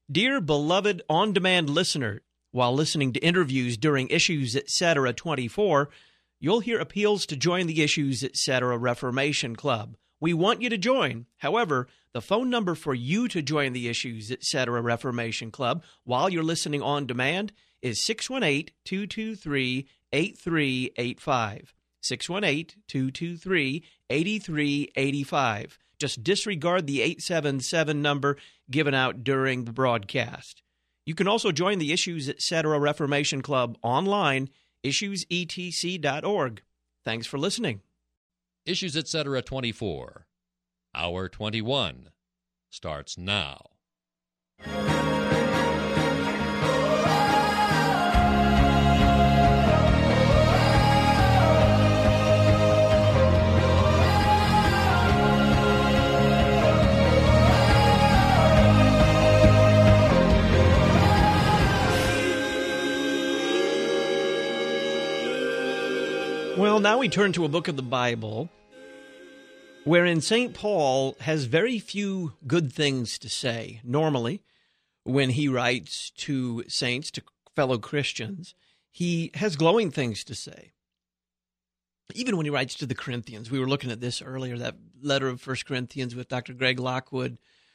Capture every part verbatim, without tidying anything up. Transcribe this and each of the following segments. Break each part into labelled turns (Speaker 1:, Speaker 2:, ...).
Speaker 1: Dear beloved on-demand listener, while listening to interviews during Issues Etc. twenty-four, you'll hear appeals to join the Issues Etc. Reformation Club. We want you to join. However, the phone number for you to join the Issues Etc. Reformation Club while you're listening on demand is six one eight, two two three, eight three eight five. six one eight, two two three, eight three eight five. Just disregard the eight seven seven number given out during the broadcast. You can also join the Issues Etc. Reformation Club online, issues e t c dot org. Thanks for listening.
Speaker 2: Issues Etc. twenty-four, Hour twenty-one, starts now.
Speaker 1: Well, now we turn to a book of the Bible wherein Saint Paul has very few good things to say. Normally, when he writes to saints, to fellow Christians, he has glowing things to say. Even when he writes to the Corinthians, we were looking at this earlier, that letter of First Corinthians with Doctor Greg Lockwood.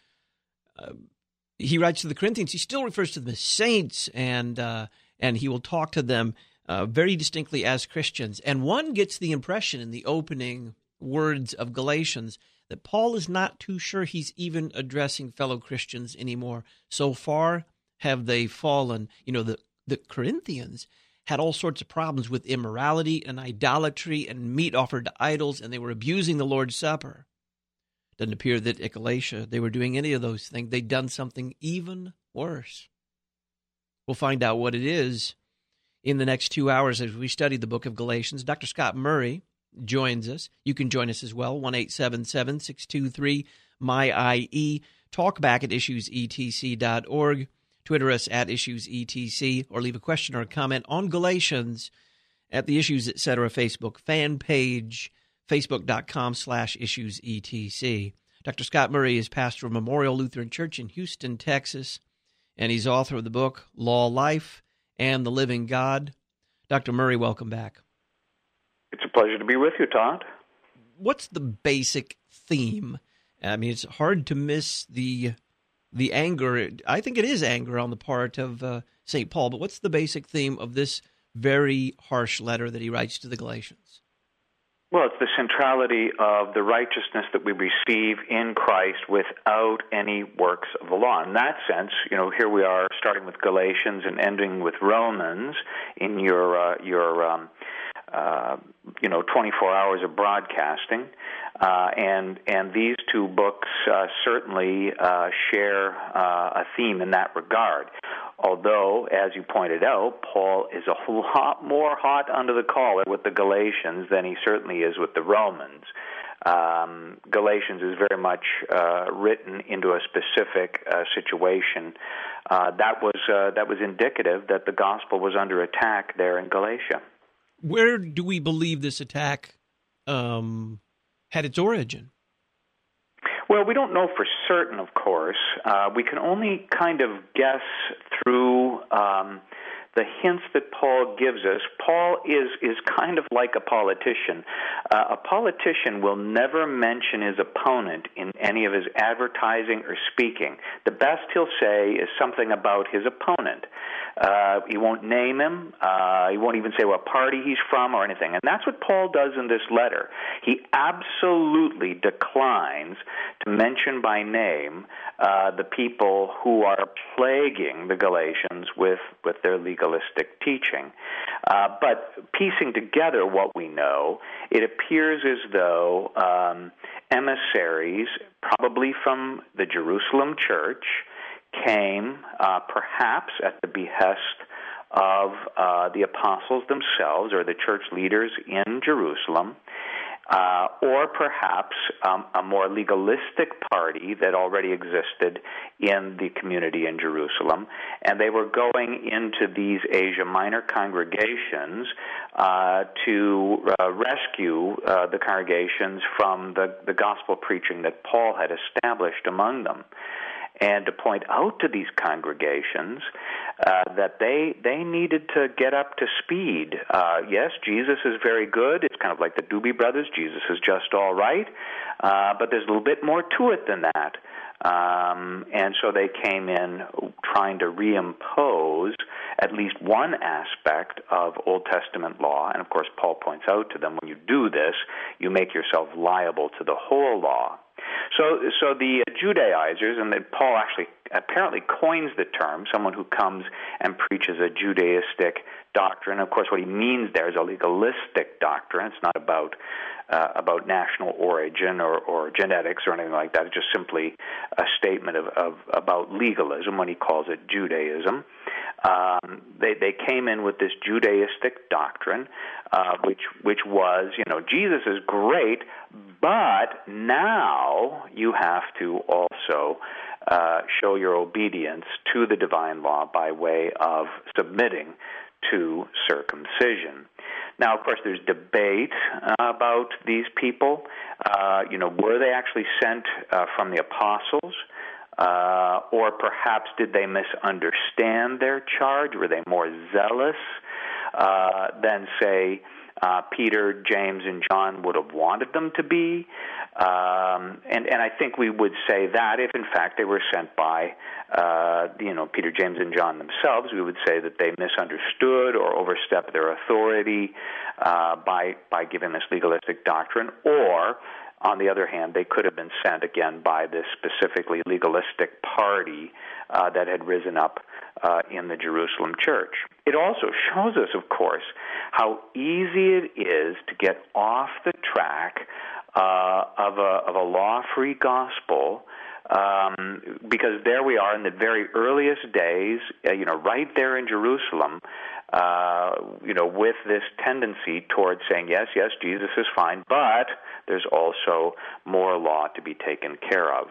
Speaker 1: Uh, he writes to the Corinthians, he still refers to them as saints, and uh, and he will talk to them Uh, very distinctly as Christians. And one gets the impression in the opening words of Galatians that Paul is not too sure he's even addressing fellow Christians anymore. So far have they fallen. You know, the, the Corinthians had all sorts of problems with immorality and idolatry and meat offered to idols, and they were abusing the Lord's Supper. Doesn't appear that at Galatia they were doing any of those things. They'd done something even worse. We'll find out what it is in the next two hours as we study the book of Galatians. Doctor Scott Murray joins us. You can join us as well, one eight seven seven, six two three, M Y I E. Talk back at issues e t c dot org. Twitter us at IssuesETC, or leave a question or a comment on Galatians at the Issues Etc. Facebook fan page, facebook.com slash IssuesETC. Doctor Scott Murray is pastor of Memorial Lutheran Church in Houston, Texas, and he's author of the book Law, Life, and the Living God. Doctor Murray, welcome back.
Speaker 3: It's a pleasure to be with you, Todd.
Speaker 1: What's the basic theme? I mean, it's hard to miss the the anger. I think it is anger on the part of uh, Saint Paul, but what's the basic theme of this very harsh letter that he writes to the Galatians?
Speaker 3: Well, it's the centrality of the righteousness that we receive in Christ without any works of the law. In that sense, you know, here we are starting with Galatians and ending with Romans in your uh, your um, uh, you know twenty-four hours of broadcasting, uh, and and these two books uh, certainly uh, share uh, a theme in that regard. Although, as you pointed out, Paul is a lot more hot under the collar with the Galatians than he certainly is with the Romans. Um, Galatians is very much uh, written into a specific uh, situation. Uh, that was uh, that was indicative that the gospel was under attack there in Galatia.
Speaker 1: Where do we believe this attack um, had its origin?
Speaker 3: Well, we don't know for certain, of course. Uh, we can only kind of guess through um, the hints that Paul gives us. Paul is is kind of like a politician. Uh, a politician will never mention his opponent in any of his advertising or speaking. The best he'll say is something about his opponent. Uh, he won't name him. Uh, he won't even say what party he's from or anything. And that's what Paul does in this letter. He absolutely declines to mention by name uh, the people who are plaguing the Galatians with, with their legalistic teaching. Uh, but piecing together what we know, it appears as though um, emissaries, probably from the Jerusalem church, came uh, perhaps at the behest of uh, the apostles themselves or the church leaders in Jerusalem, uh, or perhaps um, a more legalistic party that already existed in the community in Jerusalem, and they were going into these Asia Minor congregations uh, to uh, rescue uh, the congregations from the, the gospel preaching that Paul had established among them. and to point out to these congregations uh, that they they needed to get up to speed. Uh, yes, Jesus is very good. It's kind of like the Doobie Brothers. Jesus is just all right, uh, but there's a little bit more to it than that. Um, and so they came in trying to reimpose at least one aspect of Old Testament law. And of course, Paul points out to them, when you do this, you make yourself liable to the whole law. So, so the Judaizers, and then Paul actually apparently coins the term, someone who comes and preaches a Judaistic doctrine. Of course, what he means there is a legalistic doctrine. It's not about uh, about national origin or, or genetics or anything like that. It's just simply a statement of, of about legalism when he calls it Judaism. Um, they they came in with this Judaistic doctrine, uh, which which was, you know, Jesus is great, but now you have to also uh, show your obedience to the divine law by way of submitting to circumcision. Now, of course, there's debate uh, about these people. Uh, you know, were they actually sent uh, from the apostles? Uh, or perhaps did they misunderstand their charge? Were they more zealous uh, than, say, uh, Peter, James, and John would have wanted them to be? Um, and, and I think we would say that if, in fact, they were sent by, uh, you know, Peter, James, and John themselves, we would say that they misunderstood or overstepped their authority uh, by by giving this legalistic doctrine, or on the other hand, they could have been sent again by this specifically legalistic party uh, that had risen up uh, in the Jerusalem church. It also shows us, of course, how easy it is to get off the track uh, of a of a law-free gospel. Um, because there we are in the very earliest days, uh, you know, right there in Jerusalem, uh, you know, with this tendency towards saying, yes, yes, Jesus is fine, but there's also more law to be taken care of.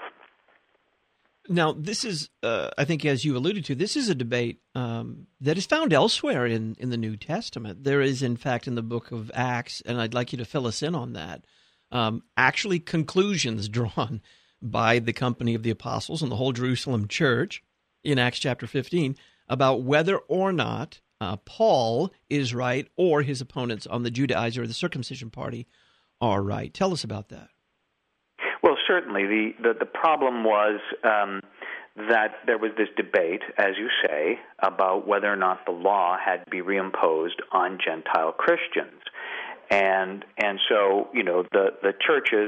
Speaker 1: Now, this is, uh, I think, as you alluded to, this is a debate um, that is found elsewhere in, in the New Testament. There is, in fact, in the book of Acts, and I'd like you to fill us in on that, um, actually conclusions drawn by the company of the apostles and the whole Jerusalem church in Acts chapter fifteen about whether or not uh, Paul is right or his opponents on the Judaizer or the circumcision party are right. Tell us about that.
Speaker 3: Well, certainly. The, the, the problem was um, that there was this debate, as you say, about whether or not the law had to be reimposed on Gentile Christians. And and so, you know, the, the churches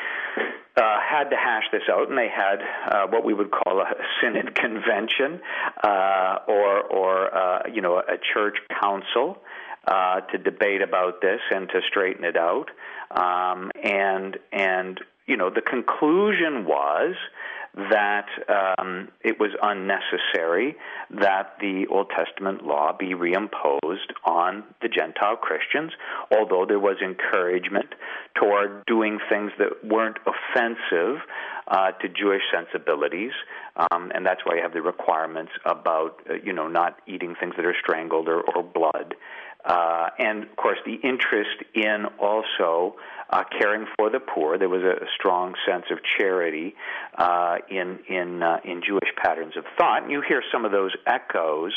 Speaker 3: Uh, had to hash this out, and they had uh, what we would call a synod convention, uh, or, or uh, you know, a church council uh, to debate about this and to straighten it out. Um, and and you know, the conclusion was that um, it was unnecessary that the Old Testament law be reimposed on the Gentile Christians, although there was encouragement toward doing things that weren't offensive uh, to Jewish sensibilities, um, and that's why you have the requirements about, uh, you know, not eating things that are strangled or, or blood. Uh, and, of course, the interest in also uh, caring for the poor. There was a, a strong sense of charity uh, in in uh, in Jewish patterns of thought. And you hear some of those echoes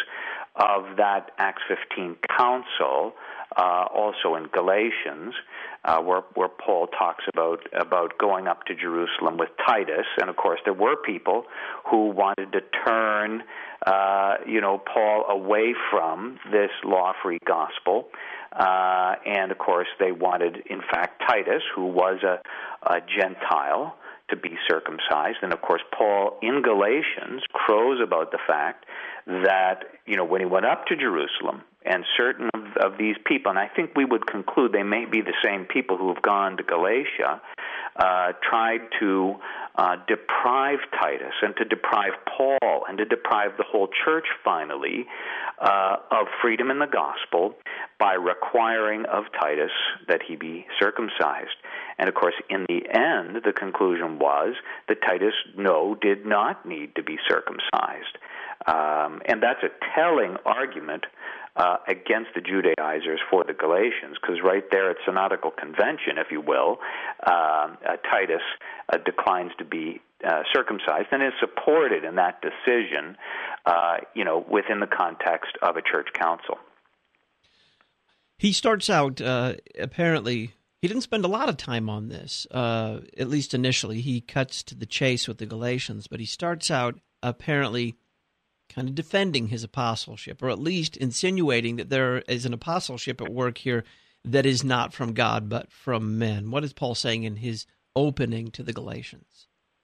Speaker 3: of that Acts fifteen council uh, also in Galatians, uh, where where Paul talks about about going up to Jerusalem with Titus. And, of course, there were people who wanted to turn Uh, you know, Paul away from this law-free gospel. Uh, and, of course, they wanted, in fact, Titus, who was a, a Gentile, to be circumcised. And, of course, Paul in Galatians crows about the fact that, you know, when he went up to Jerusalem, and certain of, of these people, and I think we would conclude they may be the same people who have gone to Galatia, uh, tried to uh, deprive Titus and to deprive Paul and to deprive the whole church, finally, uh, of freedom in the gospel by requiring of Titus that he be circumcised. And, of course, in the end, the conclusion was that Titus, no, did not need to be circumcised. Um, and that's a telling argument uh, against the Judaizers for the Galatians, because right there at Synodical Convention, if you will, uh, uh, Titus uh, declines to be uh, circumcised and is supported in that decision, uh, you know, within the context of a church council.
Speaker 1: He starts out, uh, apparently, he didn't spend a lot of time on this, uh, at least initially. He cuts to the chase with the Galatians, but he starts out apparently kind of defending his apostleship, or at least insinuating that there is an apostleship at work here that is not from God but from men. What is Paul saying in his opening to the Galatians?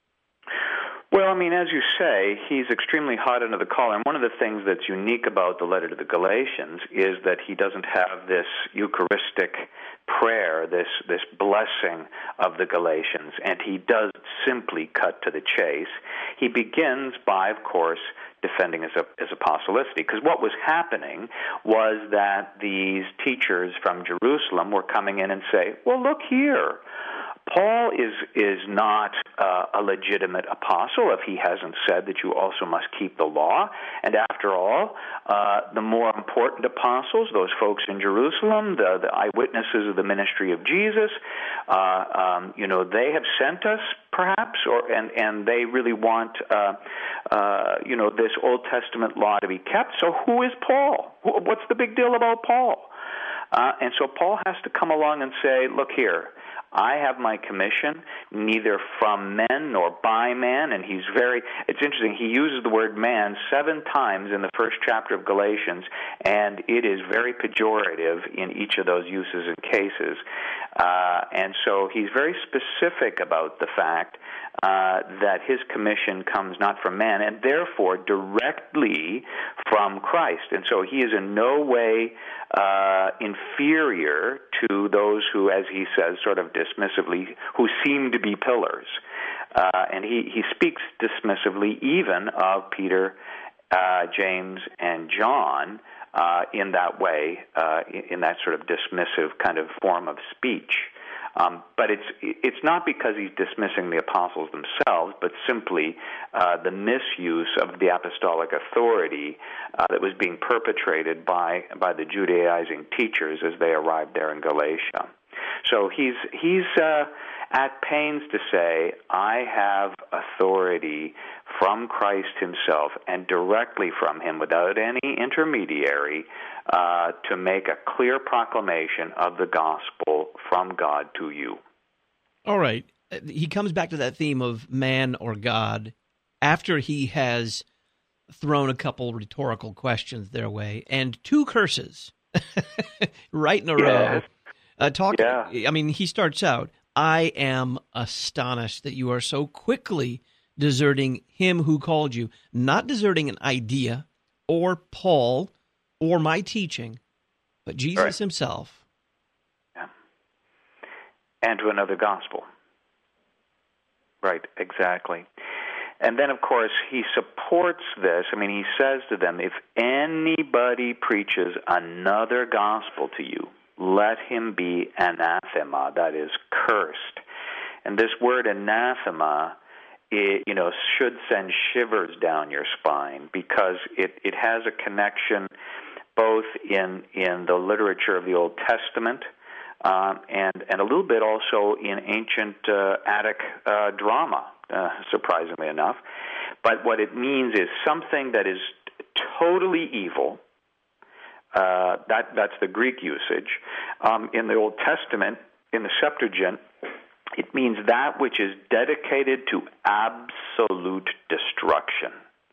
Speaker 3: Well, I mean, as you say, he's extremely hot under the collar. And one of the things that's unique about the letter to the Galatians is that he doesn't have this Eucharistic prayer, this this blessing of the Galatians, and he does simply cut to the chase. He begins by, of course, defending his, his apostolicity, because what was happening was that these teachers from Jerusalem were coming in and say, well, look here, Paul is is not uh, a legitimate apostle if he hasn't said that you also must keep the law. And after all, uh, the more important apostles, those folks in Jerusalem, the, the eyewitnesses of the ministry of Jesus, uh, um, you know, they have sent us, perhaps, or and, and they really want, uh, uh, you know, this Old Testament law to be kept. So who is Paul? What's the big deal about Paul? Uh, and so Paul has to come along and say, look here, I have my commission neither from men nor by man, and he's very, it's interesting, he uses the word man seven times in the first chapter of Galatians, and it is very pejorative in each of those uses and cases. Uh, and so he's very specific about the fact uh, that his commission comes not from man, and therefore directly from Christ. And so he is in no way uh, inferior to those who, as he says, sort of dismissively, who seem to be pillars. Uh, and he, he speaks dismissively even of Peter, uh, James, and John uh, in that way, uh, in that sort of dismissive kind of form of speech. Um, but it's it's not because he's dismissing the apostles themselves, but simply uh, the misuse of the apostolic authority uh, that was being perpetrated by by the Judaizing teachers as they arrived there in Galatia. So he's he's uh, at pains to say, I have authority from Christ himself and directly from him without any intermediary uh, to make a clear proclamation of the gospel from God to you.
Speaker 1: All right. He comes back to that theme of man or God after he has thrown a couple rhetorical questions their way and two curses right in a
Speaker 3: yeah.
Speaker 1: row. Uh, talk,
Speaker 3: yeah.
Speaker 1: I mean, he starts out, I am astonished that you are so quickly deserting him who called you, not deserting an idea or Paul or my teaching, but Jesus
Speaker 3: right.
Speaker 1: himself.
Speaker 3: Yeah. And to another gospel. Right, exactly. And then, of course, he supports this. I mean, he says to them, if anybody preaches another gospel to you, let him be anathema, that is, cursed. And this word anathema, it, you know, should send shivers down your spine because it, it has a connection both in in the literature of the Old Testament um, and, and a little bit also in ancient uh, Attic uh, drama, uh, surprisingly enough. But what it means is something that is totally evil. Uh, that that's the Greek usage. Um, in the Old Testament, in the Septuagint, it means that which is dedicated to absolute destruction.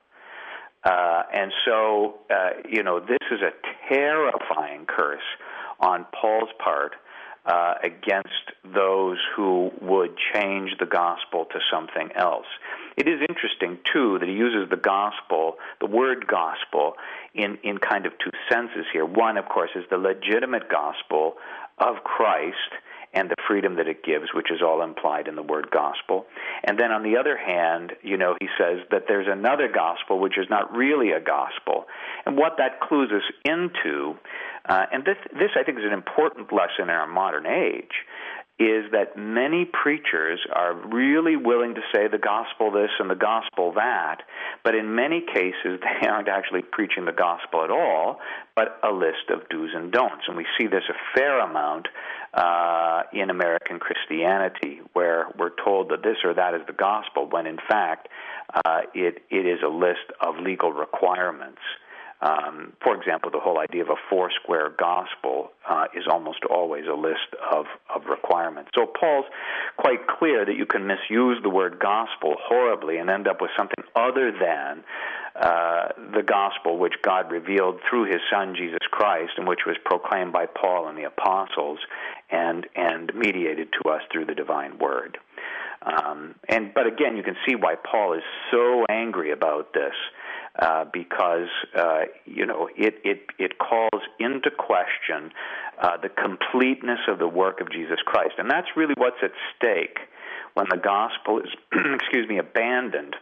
Speaker 3: Uh, and so, uh, you know, this is a terrifying curse on Paul's part uh, against those who would change the gospel to something else. It is interesting, too, that he uses the gospel, the word gospel, in, in kind of two senses here. One, of course, is the legitimate gospel of Christ and the freedom that it gives, which is all implied in the word gospel. And then on the other hand, you know, he says that there's another gospel which is not really a gospel. And what that clues us into, uh, and this, this I think is an important lesson in our modern age, is that many preachers are really willing to say the gospel this and the gospel that, but in many cases they aren't actually preaching the gospel at all, but a list of do's and don'ts. And we see this a fair amount uh, in American Christianity, where we're told that this or that is the gospel, when in fact uh, it it is a list of legal requirements. Um, for example, the whole idea of a four-square gospel uh, is almost always a list of, of requirements. So Paul's quite clear that you can misuse the word gospel horribly and end up with something other than uh, the gospel which God revealed through his Son, Jesus Christ, and which was proclaimed by Paul and the apostles and, and mediated to us through the divine word. Um, and but again, you can see why Paul is so angry about this. Uh, because uh, you know it, it it calls into question uh, the completeness of the work of Jesus Christ, and that's really what's at stake when the gospel is, excuse me, abandoned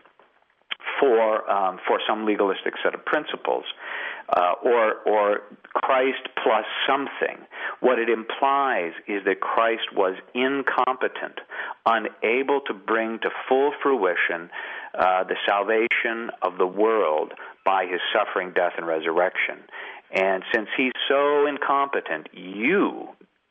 Speaker 3: for um, for some legalistic set of principles, uh, or or Christ plus something. What it implies is that Christ was incompetent, unable to bring to full fruition Uh, the salvation of the world by his suffering, death, and resurrection. And since he's so incompetent, you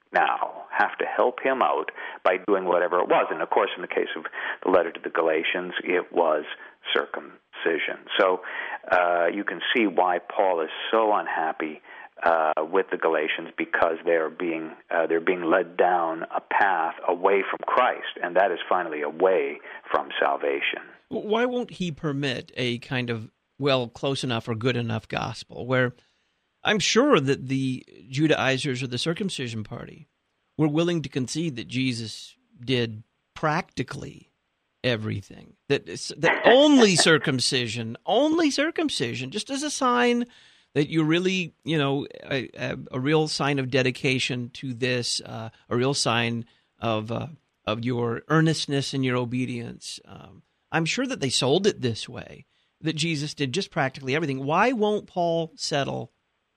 Speaker 3: now have to help him out by doing whatever it was. And, of course, in the case of the letter to the Galatians, it was circumcision. So uh, you can see why Paul is so unhappy uh, with the Galatians, because they're being uh, they're being led down a path away from Christ, and that is finally away from salvation.
Speaker 1: Why won't he permit a kind of, well, close enough or good enough gospel where I'm sure that the Judaizers or the circumcision party were willing to concede that Jesus did practically everything, that that only circumcision, only circumcision, just as a sign that you really, you know, a, a, a real sign of dedication to this, uh, a real sign of uh, of your earnestness and your obedience. Um, I'm sure that they sold it this way, that Jesus did just practically everything. Why won't Paul settle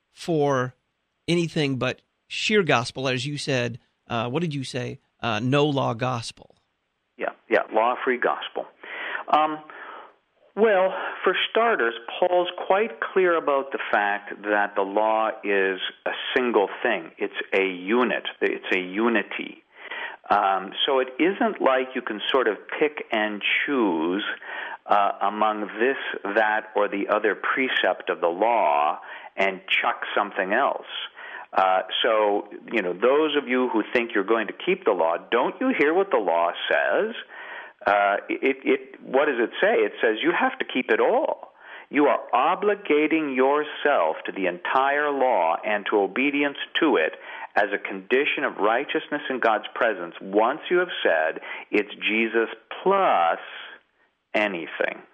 Speaker 1: for anything but sheer gospel, as you said? Uh, what did you say? Uh, no law gospel.
Speaker 3: Yeah, yeah, law-free gospel. Um, well, for starters, Paul's quite clear about the fact that the law is a single thing. It's a unit. It's a unity. Um, so it isn't like you can sort of pick and choose uh, among this, that, or the other precept of the law and chuck something else. Uh, so, you know, those of you who think you're going to keep the law, don't you hear what the law says? Uh, it, it, what does it say? It says you have to keep it all. You are obligating yourself to the entire law and to obedience to it as a condition of righteousness in God's presence once you have said it's Jesus plus anything.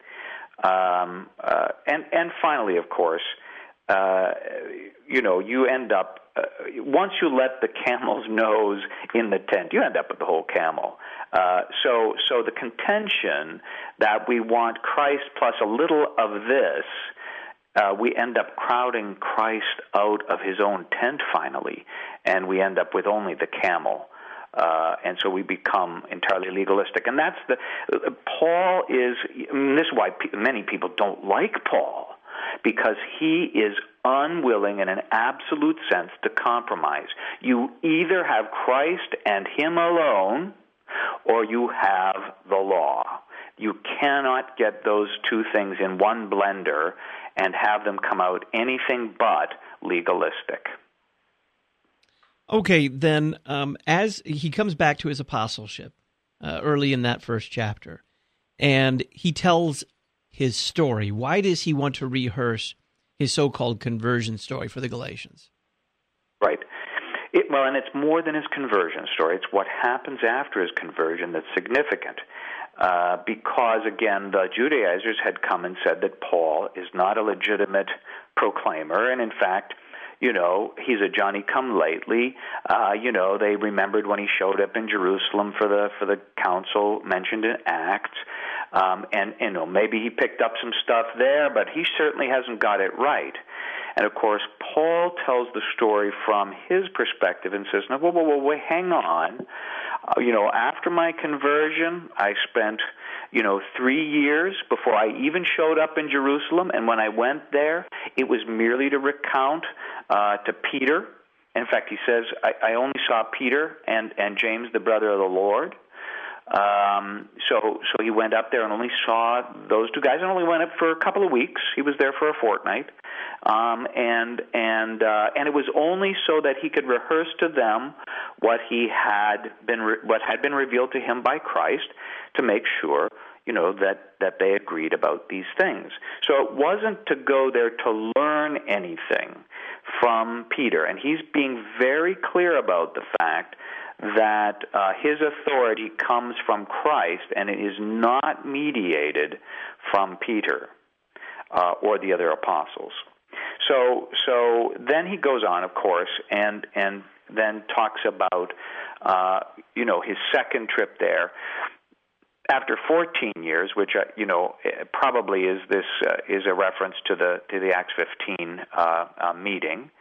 Speaker 3: Um, uh, and, and finally, of course, uh, you know, you end up, uh, once you let the camel's nose in the tent, you end up with the whole camel. Uh, so, so the contention that we want Christ plus a little of this, Uh, we end up crowding Christ out of his own tent finally, and we end up with only the camel. Uh, and so we become entirely legalistic. And that's the, uh, Paul is, I mean, this is why pe- many people don't like Paul, because he is unwilling in an absolute sense to compromise. You either have Christ and him alone, or you have the law. You cannot get those two things in one blender and have them come out anything but legalistic.
Speaker 1: Okay, then um, as he comes back to his apostleship uh, early in that first chapter, and he tells his story, why does he want to rehearse his so-called conversion story for the Galatians?
Speaker 3: Right. It, well, and it's more than his conversion story. It's what happens after his conversion that's significant. Uh, because, again, the Judaizers had come and said that Paul is not a legitimate proclaimer, and in fact, you know, he's a Johnny-come-lately. Uh, you know, they remembered when he showed up in Jerusalem for the for the council mentioned in Acts, um, and, you know, maybe he picked up some stuff there, but he certainly hasn't got it right. And of course, Paul tells the story from his perspective and says, no, whoa, whoa, whoa, wait, hang on. Uh, you know, after my conversion, I spent, you know, three years before I even showed up in Jerusalem. And when I went there, it was merely to recount uh, to Peter. In fact, he says, I, I only saw Peter and, and James, the brother of the Lord. Um, so so he went up there and only saw those two guys, and only went up for a couple of weeks. He was there for a fortnight, um, and and uh, and it was only so that he could rehearse to them what he had been re- what had been revealed to him by Christ, to make sure, you know, that that they agreed about these things. So it wasn't to go there to learn anything from Peter, and he's being very clear about the fact that uh, his authority comes from Christ, and it is not mediated from Peter uh, or the other apostles. So, so then he goes on, of course, and and then talks about uh, you know, his second trip there. After fourteen years, which uh, you know probably is this uh, is a reference to the to the Acts fifteen uh, uh, meeting.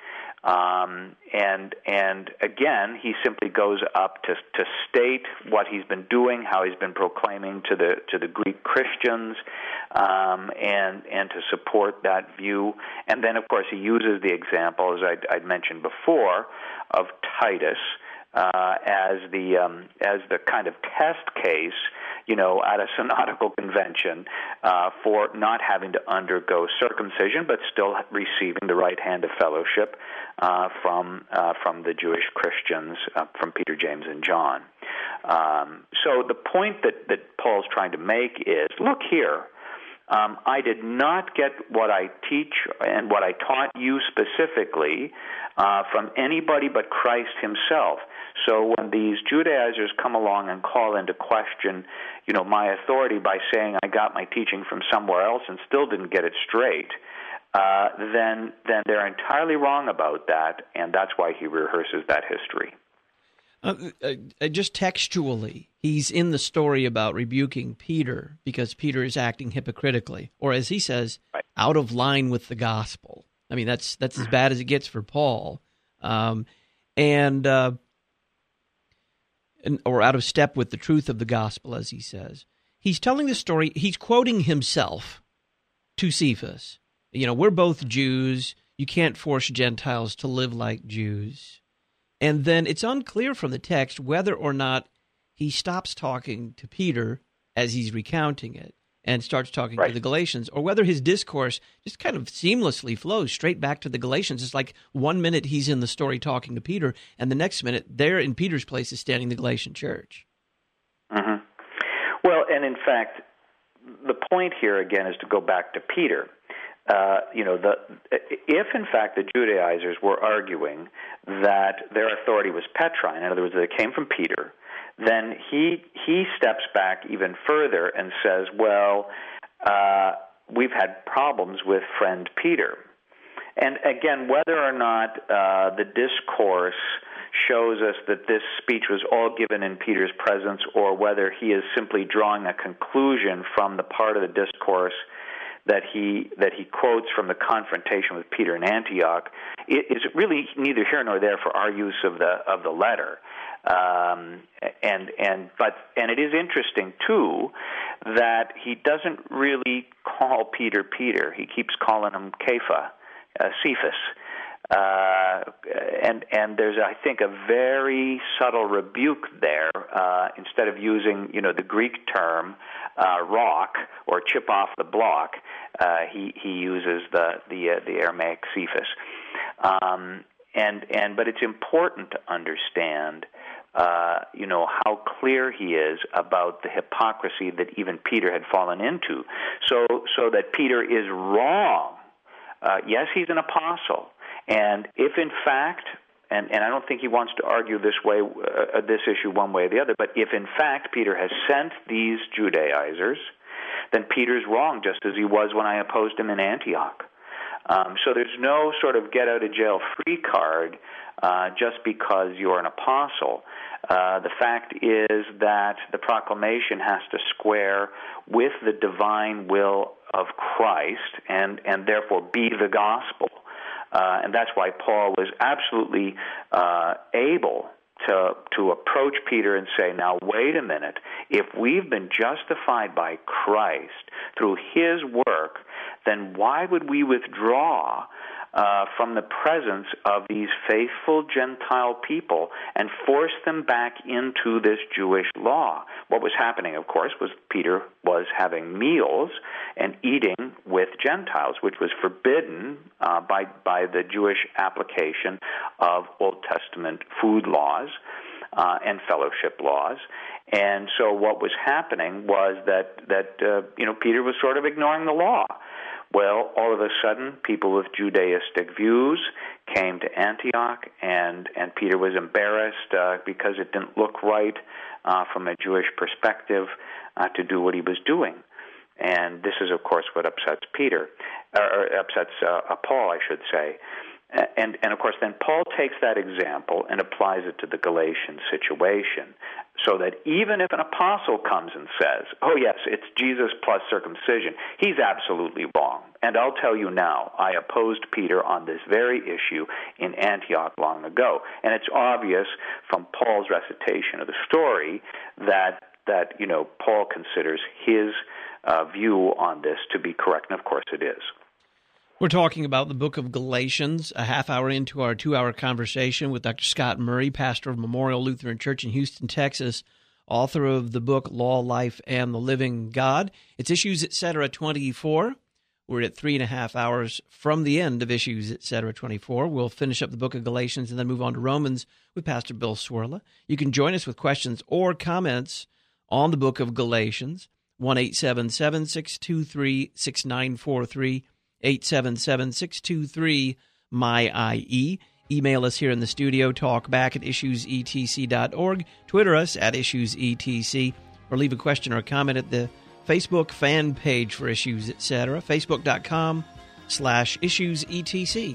Speaker 3: Um, and and again, he simply goes up to to state what he's been doing, how he's been proclaiming to the to the Greek Christians, um, and and to support that view. And then, of course, he uses the example, as I'd, I'd mentioned before, of Titus uh, as the um, as the kind of test case, you know, at a synodical convention uh, for not having to undergo circumcision, but still receiving the right hand of fellowship uh, from uh, from the Jewish Christians, uh, from Peter, James, and John. Um, so the point that, that Paul's trying to make is, look here, um, I did not get what I teach and what I taught you specifically uh, from anybody but Christ himself. So when these Judaizers come along and call into question, you know, my authority by saying I got my teaching from somewhere else and still didn't get it straight, uh, then then they're entirely wrong about that, and that's why he rehearses that history.
Speaker 1: Uh, uh, just textually, he's in the story about rebuking Peter because Peter is acting hypocritically, or as he says, right, out of line with the gospel. I mean, that's that's as bad as it gets for Paul, um, and. Uh, or out of step with the truth of the gospel, as he says. He's telling the story, he's quoting himself to Cephas. You know, we're both Jews. You can't force Gentiles to live like Jews. And then it's unclear from the text whether or not he stops talking to Peter as he's recounting it and starts talking right. to the Galatians, or whether his discourse just kind of seamlessly flows straight back to the Galatians. It's like one minute he's in the story talking to Peter, and the next minute there in Peter's place is standing the Galatian church.
Speaker 3: Mm-hmm. Well, and in fact, the point here again is to go back to Peter. Uh, you know, the if in fact the Judaizers were arguing that their authority was Petrine, in other words, that it came from Peter, then he he steps back even further and says, well, uh, we've had problems with friend Peter. And again, whether or not uh, the discourse shows us that this speech was all given in Peter's presence, or whether he is simply drawing a conclusion from the part of the discourse that he that he quotes from the confrontation with Peter in Antioch, it is really neither here nor there for our use of the of the letter. Um, and and but and it is interesting too that he doesn't really call Peter Peter. He keeps calling him Kepha, uh, Cephas. Uh, and and there's, I think, a very subtle rebuke there. Uh, instead of using, you know, the Greek term uh, rock or chip off the block, uh, he he uses the the uh, the Aramaic Cephas. Um, and and but it's important to understand, uh, you know, how clear he is about the hypocrisy that even Peter had fallen into. So so that Peter is wrong. Uh, yes, he's an apostle. And if, in fact, and, and I don't think he wants to argue this way, uh, this issue one way or the other, but if, in fact, Peter has sent these Judaizers, then Peter's wrong, just as he was when I opposed him in Antioch. Um, so there's no sort of get-out-of-jail-free card uh, just because you're an apostle. Uh, the fact is that the proclamation has to square with the divine will of Christ and, and therefore be the gospel. Uh, and that's why Paul was absolutely uh, able to to approach Peter and say, now, wait a minute. If we've been justified by Christ through his work, then why would we withdraw uh, from the presence of these faithful Gentile people and force them back into this Jewish law? What was happening, of course, was Peter was having meals and eating with Gentiles, which was forbidden uh, by, by the Jewish application of Old Testament food laws uh, and fellowship laws. And so what was happening was that, that uh, you know, Peter was sort of ignoring the law. Well, all of a sudden, people with Judaistic views came to Antioch, and, and Peter was embarrassed uh, because it didn't look right uh, from a Jewish perspective uh, to do what he was doing. And this is, of course, what upsets Peter, or upsets uh, Paul, I should say. And, and, of course, then Paul takes that example and applies it to the Galatian situation, so that even if an apostle comes and says, oh, yes, it's Jesus plus circumcision, he's absolutely wrong. And I'll tell you now, I opposed Peter on this very issue in Antioch long ago. And it's obvious from Paul's recitation of the story that, that you know, Paul considers his uh, view on this to be correct, and of course it is.
Speaker 1: We're talking about the book of Galatians, a half hour into our two-hour conversation with Doctor Scott Murray, pastor of Memorial Lutheran Church in Houston, Texas, author of the book Law, Life, and the Living God. It's Issues Etc. twenty-four. We're at three and a half hours from the end of Issues Etc. twenty-four. We'll finish up the book of Galatians and then move on to Romans with Pastor Bill Cwirla. You can join us with questions or comments on the book of Galatians, one eight seven seven, six two three, six nine four three. eight seven seven, six two three, M Y I E. Email us here in the studio, talkback at issues e t c dot org. Twitter us at issues e t c, or leave a question or a comment at the Facebook fan page for Issues Etc., facebook.com slash issues etc.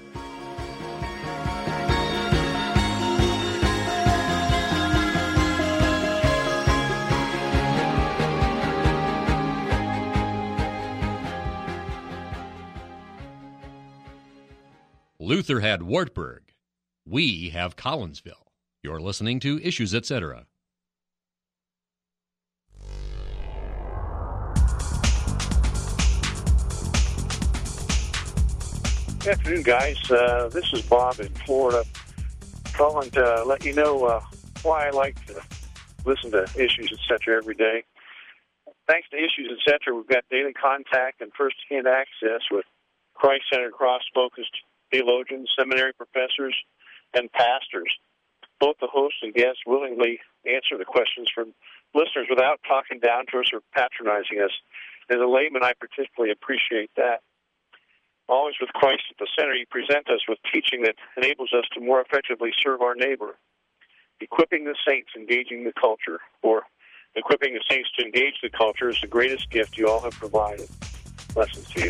Speaker 2: Luther had Wartburg. We have Collinsville. You're listening to Issues Etc.
Speaker 4: Good afternoon, guys. Uh, this is Bob in Florida, calling to let you know uh, why I like to listen to Issues Etc. every day. Thanks to Issues Etc., we've got daily contact and first-hand access with Christ-centered, cross-focused theologians, seminary professors, and pastors. Both the host and guests willingly answer the questions from listeners without talking down to us or patronizing us. As a layman, I particularly appreciate that. Always with Christ at the center, you present us with teaching that enables us to more effectively serve our neighbor. Equipping the saints, engaging the culture, or equipping the saints to engage the culture is the greatest gift you all have provided. Blessings to you.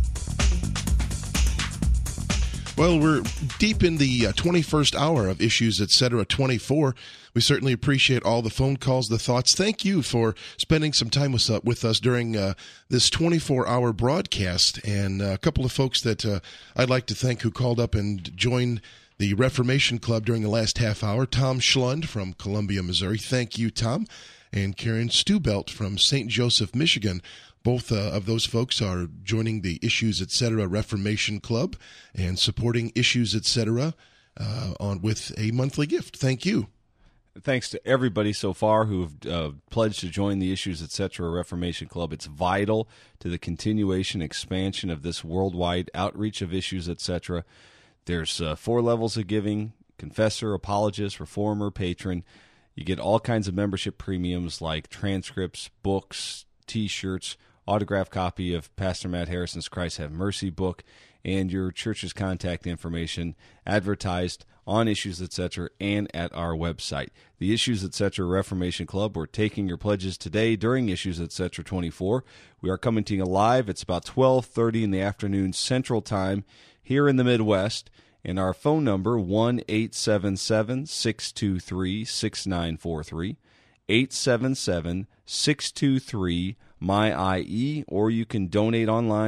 Speaker 5: Well, we're deep in the uh, twenty-first hour of Issues Etc. twenty-four. We certainly appreciate all the phone calls, the thoughts. Thank you for spending some time with, uh, with us during uh, this twenty-four hour broadcast. And uh, a couple of folks that uh, I'd like to thank who called up and joined the Reformation Club during the last half hour. Tom Schlund from Columbia, Missouri. Thank you, Tom. And Karen Stubelt from Saint Joseph, Michigan. Both uh, of those folks are joining the Issues Etc. Reformation Club and supporting Issues Etc. Uh, on with a monthly gift. Thank you.
Speaker 6: Thanks to everybody so far who've uh, pledged to join the Issues Etc. Reformation Club. It's vital to the continuation, expansion of this worldwide outreach of Issues Etc. There's uh, four levels of giving: confessor, apologist, reformer, patron. You get all kinds of membership premiums like transcripts, books, T-shirts, autographed copy of Pastor Matt Harrison's Christ Have Mercy book, and your church's contact information advertised on Issues Etc. and at our website. The Issues Etc. Reformation Club, we're taking your pledges today during Issues Etc. twenty-four. We are coming to you live. It's about twelve thirty in the afternoon Central Time here in the Midwest. And our phone number, one eight seven seven, six two three, six nine four three, eight seven seven, six two three, M Y I E, or you can donate online,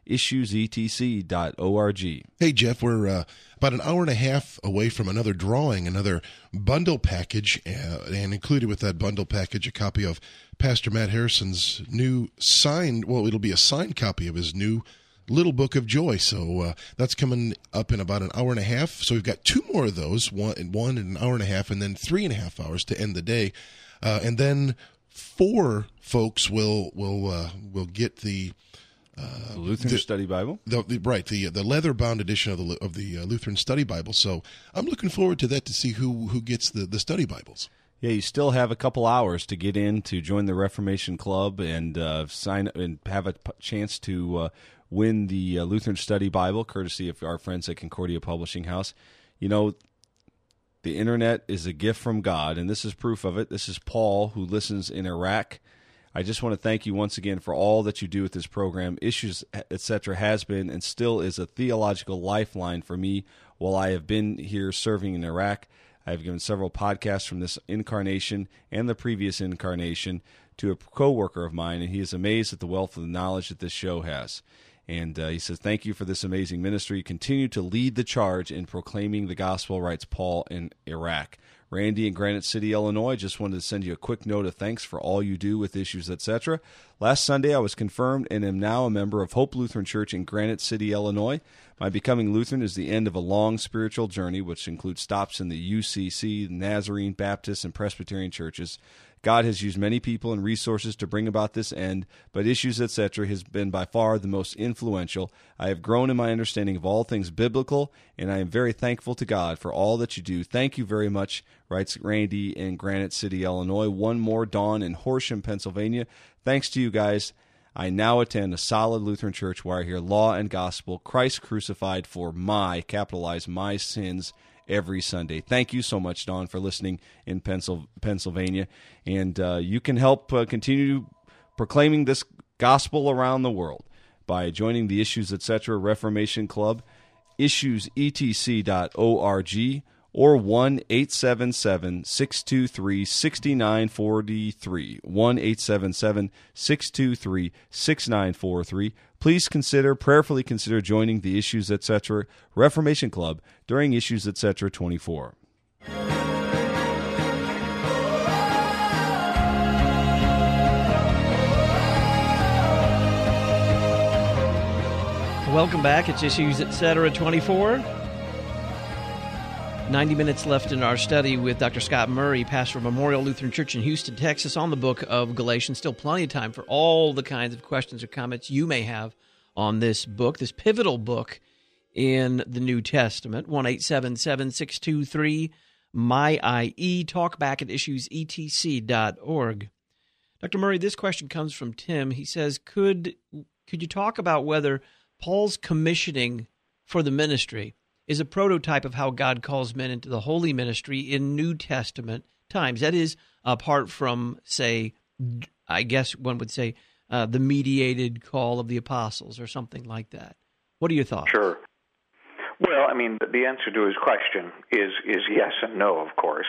Speaker 6: issues e t c dot org.
Speaker 5: Hey, Jeff, we're uh, about an hour and a half away from another drawing, another bundle package, uh, and included with that bundle package a copy of Pastor Matt Harrison's new signed, well, it'll be a signed copy of his new Little Book of Joy. So uh, that's coming up in about an hour and a half. So we've got two more of those, one, one in an hour and a half, and then three and a half hours to end the day. Uh, and then four folks will will uh, will get the
Speaker 6: Uh, the Lutheran
Speaker 5: the,
Speaker 6: Study Bible,
Speaker 5: the, the, right? The the leather bound edition of the of the uh, Lutheran Study Bible. So I'm looking forward to that to see who who gets the, the study Bibles.
Speaker 6: Yeah, you still have a couple hours to get in to join the Reformation Club and uh, sign and have a p- chance to uh, win the uh, Lutheran Study Bible, courtesy of our friends at Concordia Publishing House. You know, the internet is a gift from God, and this is proof of it. This is Paul, who listens in Iraq. I just want to thank you once again for all that you do with this program. Issues, et cetera, has been and still is a theological lifeline for me while I have been here serving in Iraq. I have given several podcasts from this incarnation and the previous incarnation to a co-worker of mine, and he is amazed at the wealth of the knowledge that this show has. And uh, he says, thank you for this amazing ministry. Continue to lead the charge in proclaiming the gospel, writes Paul in Iraq. Randy in Granite City, Illinois, just wanted to send you a quick note of thanks for all you do with Issues, et cetera. Last Sunday, I was confirmed and am now a member of Hope Lutheran Church in Granite City, Illinois. My becoming Lutheran is the end of a long spiritual journey, which includes stops in the U C C, Nazarene, Baptist, and Presbyterian churches. God has used many people and resources to bring about this end, but Issues, et cetera has been by far the most influential. I have grown in my understanding of all things biblical, and I am very thankful to God for all that you do. Thank you very much, writes Randy in Granite City, Illinois. One more, Dawn in Horsham, Pennsylvania. Thanks to you guys, I now attend a solid Lutheran church where I hear law and gospel, Christ crucified for my, capitalize, my sins, every Sunday. Thank you so much, Dawn, for listening in Pencil, Pennsylvania. And uh, you can help uh, continue proclaiming this gospel around the world by joining the Issues, et cetera Reformation Club, issues e t c dot org, or one eight seven seven, six two three, six nine four three, one eight seven seven, six two three, six nine four three. Please consider, prayerfully consider joining the Issues, et cetera Reformation Club during Issues, et cetera twenty-four.
Speaker 1: Welcome back. It's Issues, et cetera twenty-four. ninety minutes left in our study with Doctor Scott Murray, pastor of Memorial Lutheran Church in Houston, Texas, on the book of Galatians. Still plenty of time for all the kinds of questions or comments you may have on this book, this pivotal book in the New Testament. one eight seven seven, six two three, M Y I E. Talk back at issues e t c dot org. Doctor Murray, this question comes from Tim. He says, could could you talk about whether Paul's commissioning for the ministry is a prototype of how God calls men into the holy ministry in New Testament times? That is, apart from, say, I guess one would say, uh, the mediated call of the apostles or something like that. What are your thoughts?
Speaker 3: Sure. Well, I mean, the answer to his question is is yes and no, of course,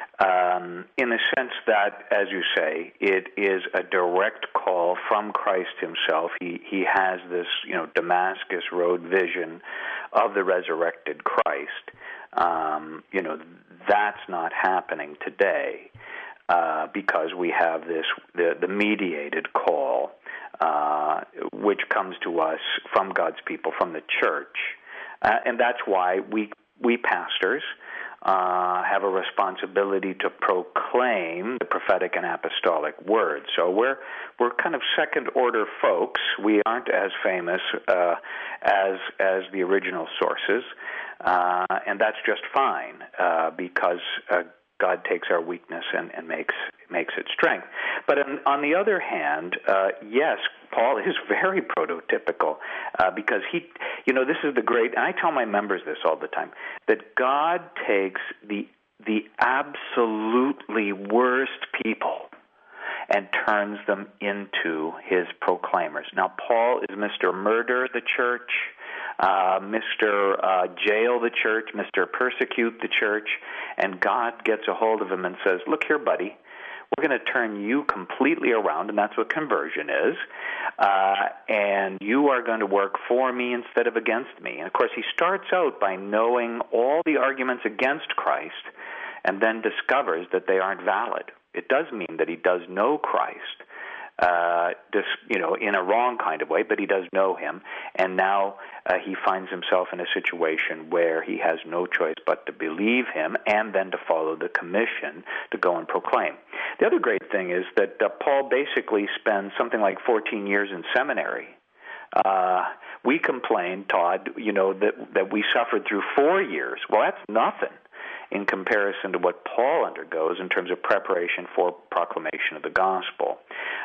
Speaker 3: um, in the sense that, as you say, it is a direct call from Christ himself. He he has this, you know, Damascus Road vision of the resurrected Christ. Um, you know, that's not happening today uh, because we have this the, the mediated call, uh, which comes to us from God's people, from the church. Uh, and that's why we we pastors uh, have a responsibility to proclaim the prophetic and apostolic word. So we're we're kind of second order folks. We aren't as famous uh, as as the original sources, uh, and that's just fine uh, because uh, God takes our weakness and, and makes makes it strength. But on, on the other hand, uh, yes, Paul is very prototypical uh, because he, you know, this is the great, and I tell my members this all the time, that God takes the the absolutely worst people and turns them into his proclaimers. Now, Paul is Mister Murder the church, uh, Mister Uh, jail the church, Mister Persecute the church, and God gets a hold of him and says, look here, buddy, we're going to turn you completely around, and that's what conversion is, uh, and you are going to work for me instead of against me. And, of course, he starts out by knowing all the arguments against Christ and then discovers that they aren't valid. It does mean that he does know Christ, uh, dis, you know, in a wrong kind of way, but he does know him, and now uh, he finds himself in a situation where he has no choice but to believe him and then to follow the commission to go and proclaim. The other great thing is that uh, Paul basically spends something like fourteen years in seminary. Uh, we complained, Todd, you know, that that we suffered through four years. Well, that's nothing in comparison to what Paul undergoes in terms of preparation for proclamation of the gospel.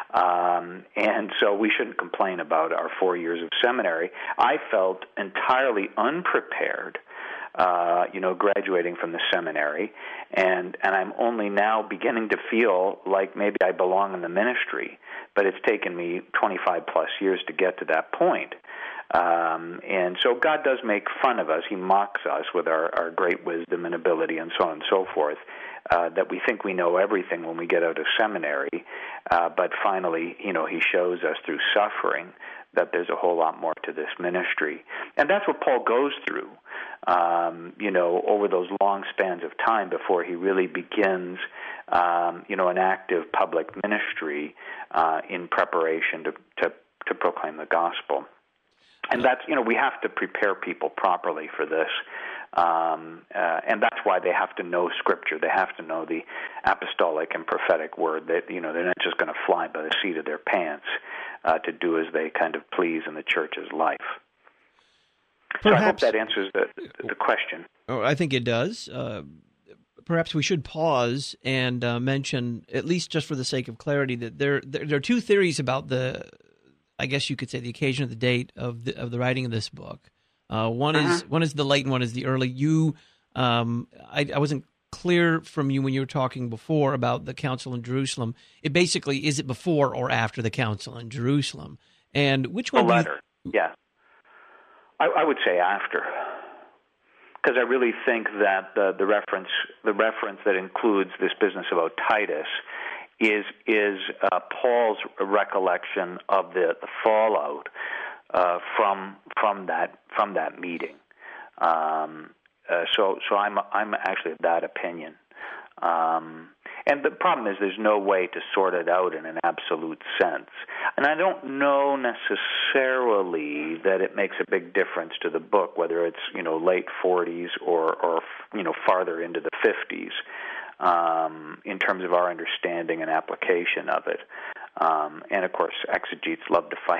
Speaker 3: Um, and so we shouldn't complain about our four years of seminary. I felt entirely unprepared, uh, you know, graduating from the seminary, and, and I'm only now beginning to feel like maybe I belong in the ministry, but it's taken me twenty-five plus years to get to that point. Um, and so God does make fun of us. He mocks us with our, our great wisdom and ability and so on and so forth, uh, that we think we know everything when we get out of seminary. Uh, but finally, you know, he shows us through suffering that there's a whole lot more to this ministry. And that's what Paul goes through, um, you know, over those long spans of time before he really begins, um, you know, an active public ministry uh, in preparation to, to, to proclaim the gospel. And that's, you know, we have to prepare people properly for this. Um, uh, and that's why they have to know Scripture. They have to know the apostolic and prophetic word. That, you know, they're not just going to fly by the seat of their pants uh, to do as they kind of please in the church's life. Perhaps, so I hope that answers the, the question.
Speaker 1: Oh, I think it does. Uh, perhaps we should pause and uh, mention, at least just for the sake of clarity, that there there, there are two theories about the, I guess you could say, the occasion of the date of the of the writing of this book. Uh, one uh-huh. is one is the late and one is the early. You, um, I, I wasn't clear from you when you were talking before about the council in Jerusalem. It basically, is it before or after the council in Jerusalem? And which one?
Speaker 3: The latter. You... Yeah, I, I would say after, because I really think that the, the reference the reference that includes this business about Titus is is uh, Paul's recollection of the, the fallout uh, from from that from that meeting. Um, uh, so so I'm I'm actually of that opinion. Um, and the problem is there's no way to sort it out in an absolute sense. And I don't know necessarily that it makes a big difference to the book whether it's, you know, late forties or or you know farther into the fifties. Um, in terms of our understanding and application of it. Um, and, of course, exegetes love to fight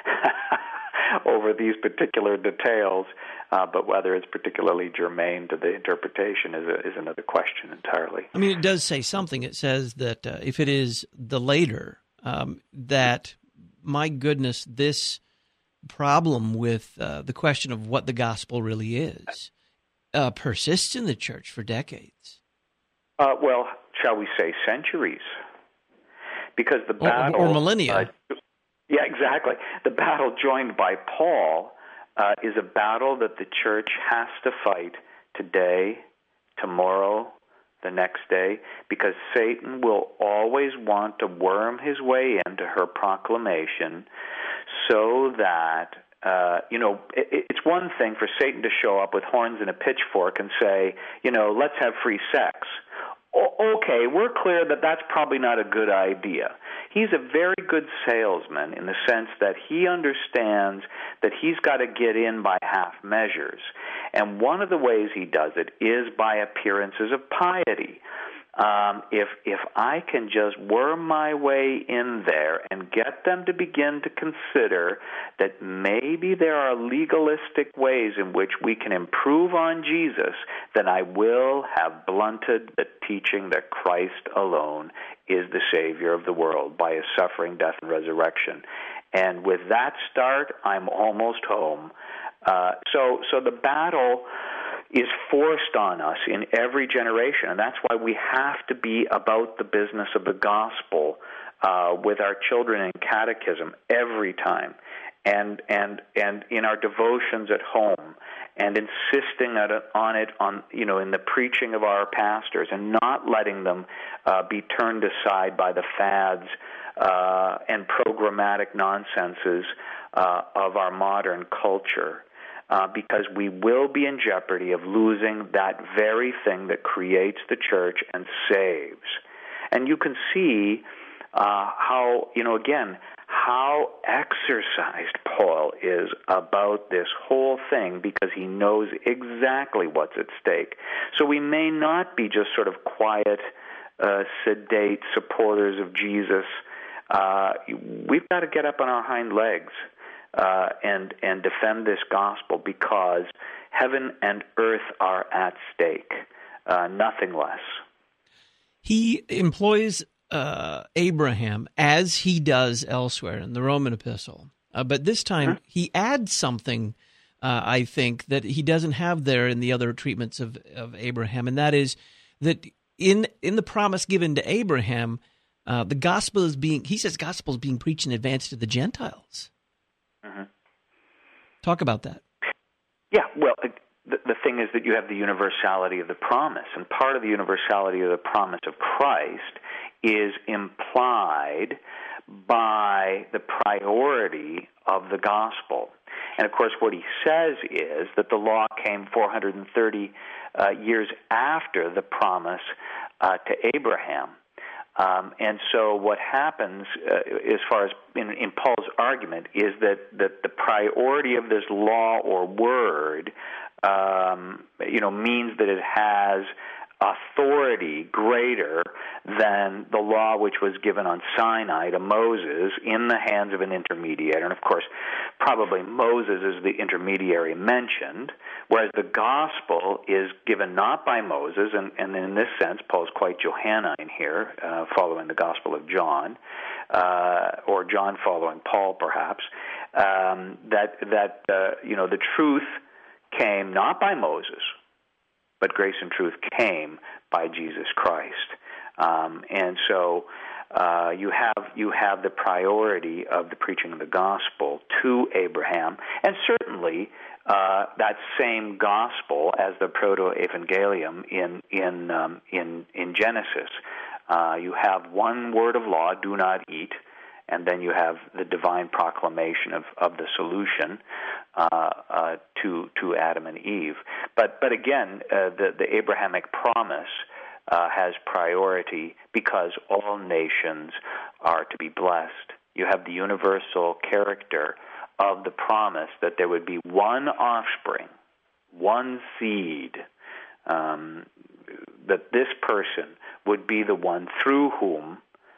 Speaker 3: over these particular details, uh, but whether it's particularly germane to the interpretation is, a, is another question entirely.
Speaker 1: I mean, it does say something. It says that uh, if it is the later, um, that, my goodness, this problem with uh, the question of what the gospel really is uh, persists in the church for decades.
Speaker 3: Uh, well, shall we say centuries? Because the battle...
Speaker 1: Or, or millennia.
Speaker 3: Uh, yeah, exactly. The battle joined by Paul uh, is a battle that the church has to fight today, tomorrow, the next day, because Satan will always want to worm his way into her proclamation so that... Uh, you know, it, it's one thing for Satan to show up with horns and a pitchfork and say, you know, let's have free sex. O- okay, we're clear that that's probably not a good idea. He's a very good salesman in the sense that he understands that he's got to get in by half measures. And one of the ways he does it is by appearances of piety. Um, if if I can just worm my way in there and get them to begin to consider that maybe there are legalistic ways in which we can improve on Jesus, then I will have blunted the teaching that Christ alone is the Savior of the world by his suffering, death, and resurrection. And with that start, I'm almost home. Uh, so so the battle is forced on us in every generation, and that's why we have to be about the business of the gospel uh, with our children in catechism every time. and and and in our devotions at home, and insisting on it, on it on you know in the preaching of our pastors, and not letting them uh, be turned aside by the fads uh, and programmatic nonsenses uh, of our modern culture. Uh, because we will be in jeopardy of losing that very thing that creates the church and saves. And you can see uh, how, you know, again, how exercised Paul is about this whole thing, because he knows exactly what's at stake. So we may not be just sort of quiet, uh, sedate supporters of Jesus. Uh, we've got to get up on our hind legs Uh, and and defend this gospel, because heaven and earth are at stake, uh, nothing less.
Speaker 1: He employs uh, Abraham as he does elsewhere in the Roman epistle, uh, but this time mm-hmm. he adds something, uh, I think, that he doesn't have there in the other treatments of, of Abraham, and that is that in in the promise given to Abraham, uh, the gospel is being, he says, gospel is being preached in advance to the Gentiles.
Speaker 3: Mm-hmm.
Speaker 1: Talk about that.
Speaker 3: Yeah, well, the, the thing is that you have the universality of the promise, and part of the universality of the promise of Christ is implied by the priority of the gospel. And of course, what he says is that the law came four hundred thirty uh, years after the promise uh, to Abraham. Um, and so what happens, uh, as far as in, in Paul's argument, is that, that the priority of this law or word, um, you know, means that it has authority greater than the law which was given on Sinai to Moses in the hands of an intermediary. And of course, probably Moses is the intermediary mentioned, whereas the gospel is given not by Moses, and, and in this sense, Paul's quite Johannine here, uh, following the Gospel of John, uh, or John following Paul, perhaps, um, that, that uh, you know, the truth came not by Moses, but grace and truth came by Jesus Christ. Um, and so uh, you have you have the priority of the preaching of the gospel to Abraham, and certainly uh, that same gospel as the proto-evangelium in in um, in in Genesis. Uh, you have one word of law: do not eat. And then you have the divine proclamation of, of the solution uh, uh, to to Adam and Eve. But but again, uh, the the Abrahamic promise uh, has priority because all nations are to be blessed. You have the universal character of the promise that there would be one offspring, one seed, um, that this person would be the one through whom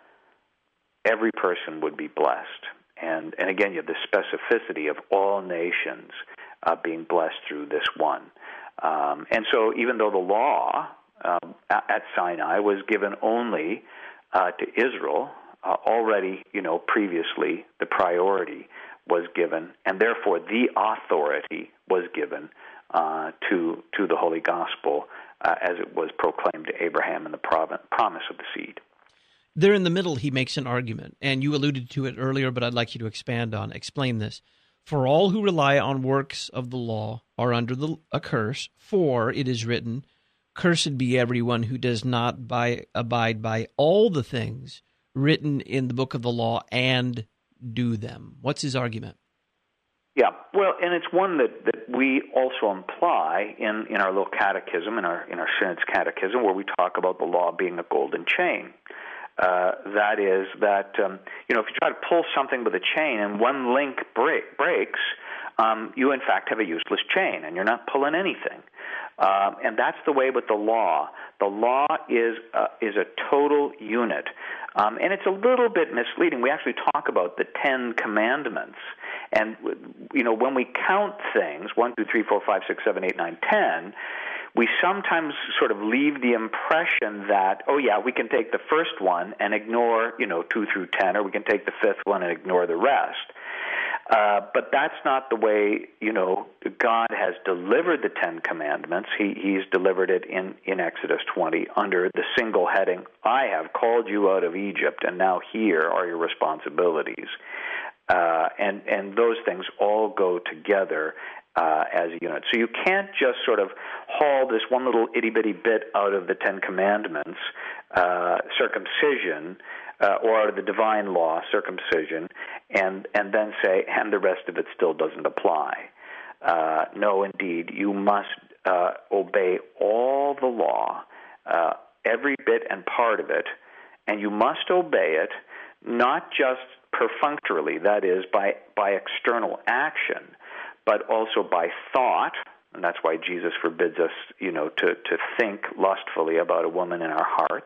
Speaker 3: every person would be blessed. And and again, you have the specificity of all nations uh, being blessed through this one. Um, and so even though the law um, at Sinai was given only uh, to Israel, uh, already, you know, previously the priority was given, and therefore the authority was given uh, to, to the Holy Gospel uh, as it was proclaimed to Abraham in the promise of the seed.
Speaker 1: There in the middle, he makes an argument, and you alluded to it earlier, but I'd like you to expand on, explain this. For all who rely on works of the law are under the, a curse, for it is written, cursed be everyone who does not by, abide by all the things written in the book of the law and do them. What's his argument?
Speaker 3: Yeah, well, and it's one that, that we also imply in, in our little catechism, in our in our Synods catechism, where we talk about the law being a golden chain. Uh, that is that, um, you know, if you try to pull something with a chain and one link break, breaks, um, you in fact have a useless chain and you're not pulling anything. Um, and that's the way with the law. The law is uh, is a total unit. Um, and it's a little bit misleading. We actually talk about the Ten Commandments. And, you know, when we count things, one, two, three, four, five, six, seven, eight, nine, ten, we sometimes sort of leave the impression that, oh, yeah, we can take the first one and ignore, you know, two through ten, or we can take the fifth one and ignore the rest. Uh, but that's not the way, you know, God has delivered the Ten Commandments. He, he's delivered it in, in Exodus twenty under the single heading, I have called you out of Egypt, and now here are your responsibilities. Uh, and, and those things all go together uh, as a unit. So you can't just sort of haul this one little itty-bitty bit out of the Ten Commandments, uh, circumcision, uh, or out of the divine law, circumcision, and, and then say, and the rest of it still doesn't apply. Uh, no, indeed, you must uh, obey all the law, uh, every bit and part of it, and you must obey it not just perfunctorily, that is, by, by external action, but also by thought, and that's why Jesus forbids us, you know, to, to think lustfully about a woman in our hearts.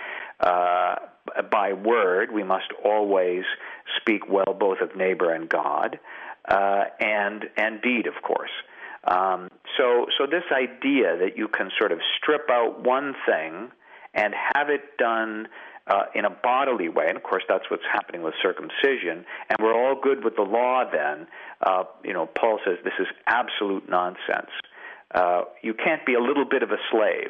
Speaker 3: Uh, by word, we must always speak well both of neighbor and God, uh, and and deed, of course. Um, so, so this idea that you can sort of strip out one thing and have it done uh, in a bodily way, and of course that's what's happening with circumcision, and we're all good with the law then, uh, you know, Paul says this is absolute nonsense. Uh, you can't be a little bit of a slave.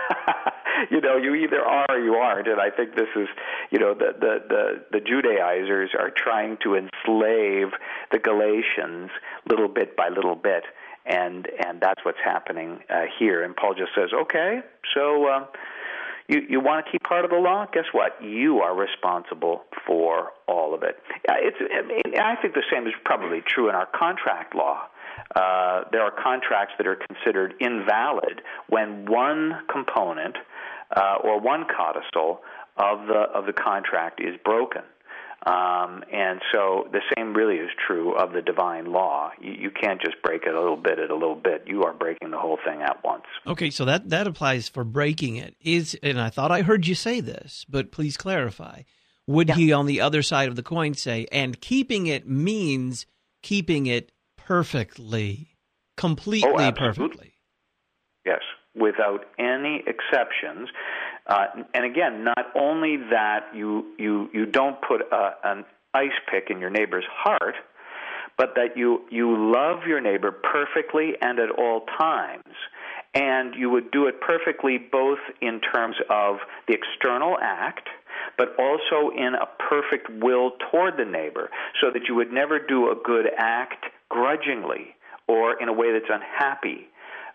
Speaker 3: You know, you either are or you aren't, and I think this is, you know, the, the, the, the Judaizers are trying to enslave the Galatians little bit by little bit, and and that's what's happening uh, here. And Paul just says, okay, so uh, you, you want to keep part of the law? Guess what? You are responsible for all of it. It's, I mean, I think the same is probably true in our contract law. Uh, there are contracts that are considered invalid when one component uh, or one codicil of the of the contract is broken. Um, and so the same really is true of the divine law. You, you can't just break it a little bit at a little bit. You are breaking the whole thing at once.
Speaker 1: Okay, so that, that applies for breaking it. Is and I thought I heard you say this, but please clarify. Would yeah. he, on the other side of the coin, say, and keeping it means keeping it perfectly, completely
Speaker 3: oh,
Speaker 1: perfectly?
Speaker 3: Yes, without any exceptions. Uh, and again, not only that you you, you don't put a, an ice pick in your neighbor's heart, but that you, you love your neighbor perfectly and at all times. And you would do it perfectly both in terms of the external act, but also in a perfect will toward the neighbor, so that you would never do a good act grudgingly or in a way that's unhappy.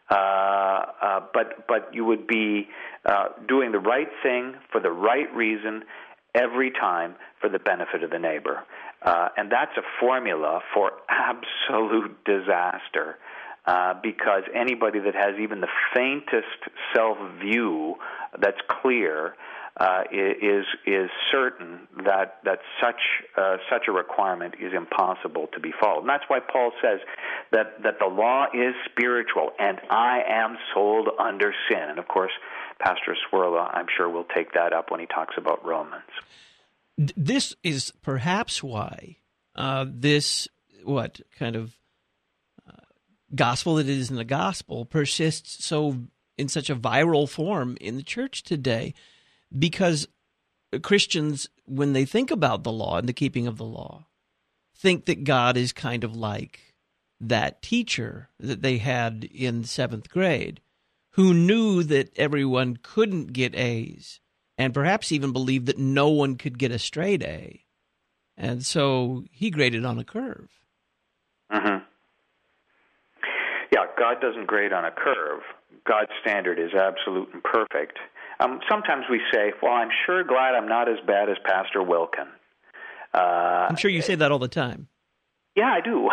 Speaker 3: Uh, uh, but but you would be uh, doing the right thing for the right reason every time for the benefit of the neighbor. Uh, and that's a formula for absolute disaster, uh, because anybody that has even the faintest self-view that's clear uh, is is certain that that such uh, such a requirement is impossible to be followed. And that's why Paul says that that the law is spiritual, and I am sold under sin. And of course, Pastor Swirla, I'm sure, will take that up when he talks about Romans.
Speaker 1: This is perhaps why uh, this what kind of uh, gospel that is in the gospel persists so in such a viral form in the church today. Because Christians, when they think about the law and the keeping of the law, think that God is kind of like that teacher that they had in seventh grade who knew that everyone couldn't get A's and perhaps even believed that no one could get a straight A. And so he graded on a curve.
Speaker 3: Mm-hmm. Yeah, God doesn't grade on a curve. God's standard is absolute and perfect. Um, sometimes we say, well, I'm sure glad I'm not as bad as Pastor Wilkin. Uh,
Speaker 1: I'm sure you say that all the time.
Speaker 3: Yeah, I do.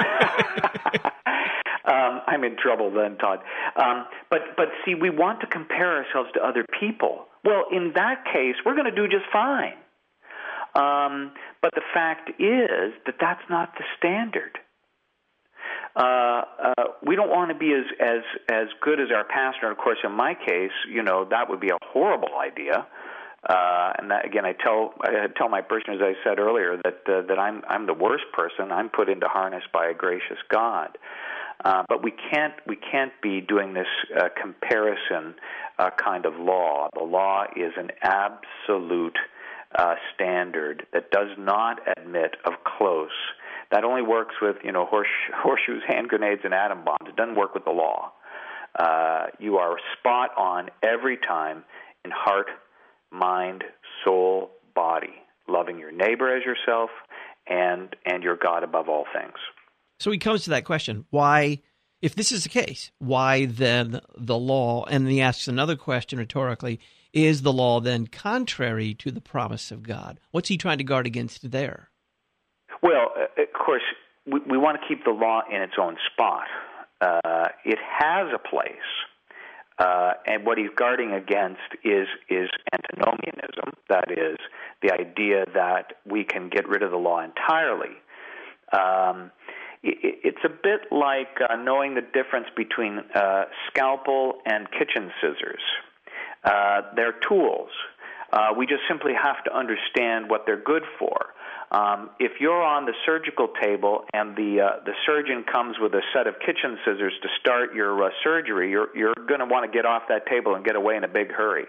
Speaker 3: um, I'm in trouble then, Todd. Um, but, but see, we want to compare ourselves to other people. Well, in that case, we're going to do just fine. Um, but the fact is that that's not the standard. Uh, uh, we don't want to be as, as as good as our pastor. And of course, in my case, you know, that would be a horrible idea. Uh, and that, again, I tell I tell my parishioners, as I said earlier, that uh, that I'm I'm the worst person. I'm put into harness by a gracious God. Uh, but we can't we can't be doing this uh, comparison uh, kind of law. The law is an absolute uh, standard that does not admit of close. That only works with, you know, horse, horseshoes, hand grenades, and atom bombs. It doesn't work with the law. Uh, you are spot on every time in heart, mind, soul, body, loving your neighbor as yourself and and your God above all things.
Speaker 1: So he comes to that question, why, if this is the case, why then the law, and then he asks another question rhetorically, is the law then contrary to the promise of God? What's he trying to guard against there?
Speaker 3: Well, uh, of course, we, we want to keep the law in its own spot. Uh, it has a place, uh, and what he's guarding against is is antinomianism, that is, the idea that we can get rid of the law entirely. Um, It's a bit like uh, knowing the difference between uh, scalpel and kitchen scissors. Uh, they're tools. Uh, we just simply have to understand what they're good for. Um, if you're on the surgical table and the uh, the surgeon comes with a set of kitchen scissors to start your uh, surgery, you're you're going to want to get off that table and get away in a big hurry.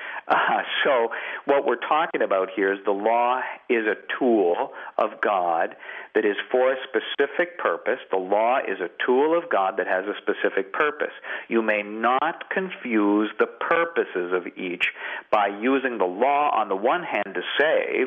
Speaker 3: Uh, so what we're talking about here is the law is a tool of God that is for a specific purpose. The law is a tool of God that has a specific purpose. You may not confuse the purposes of each by using the law on the one hand to save,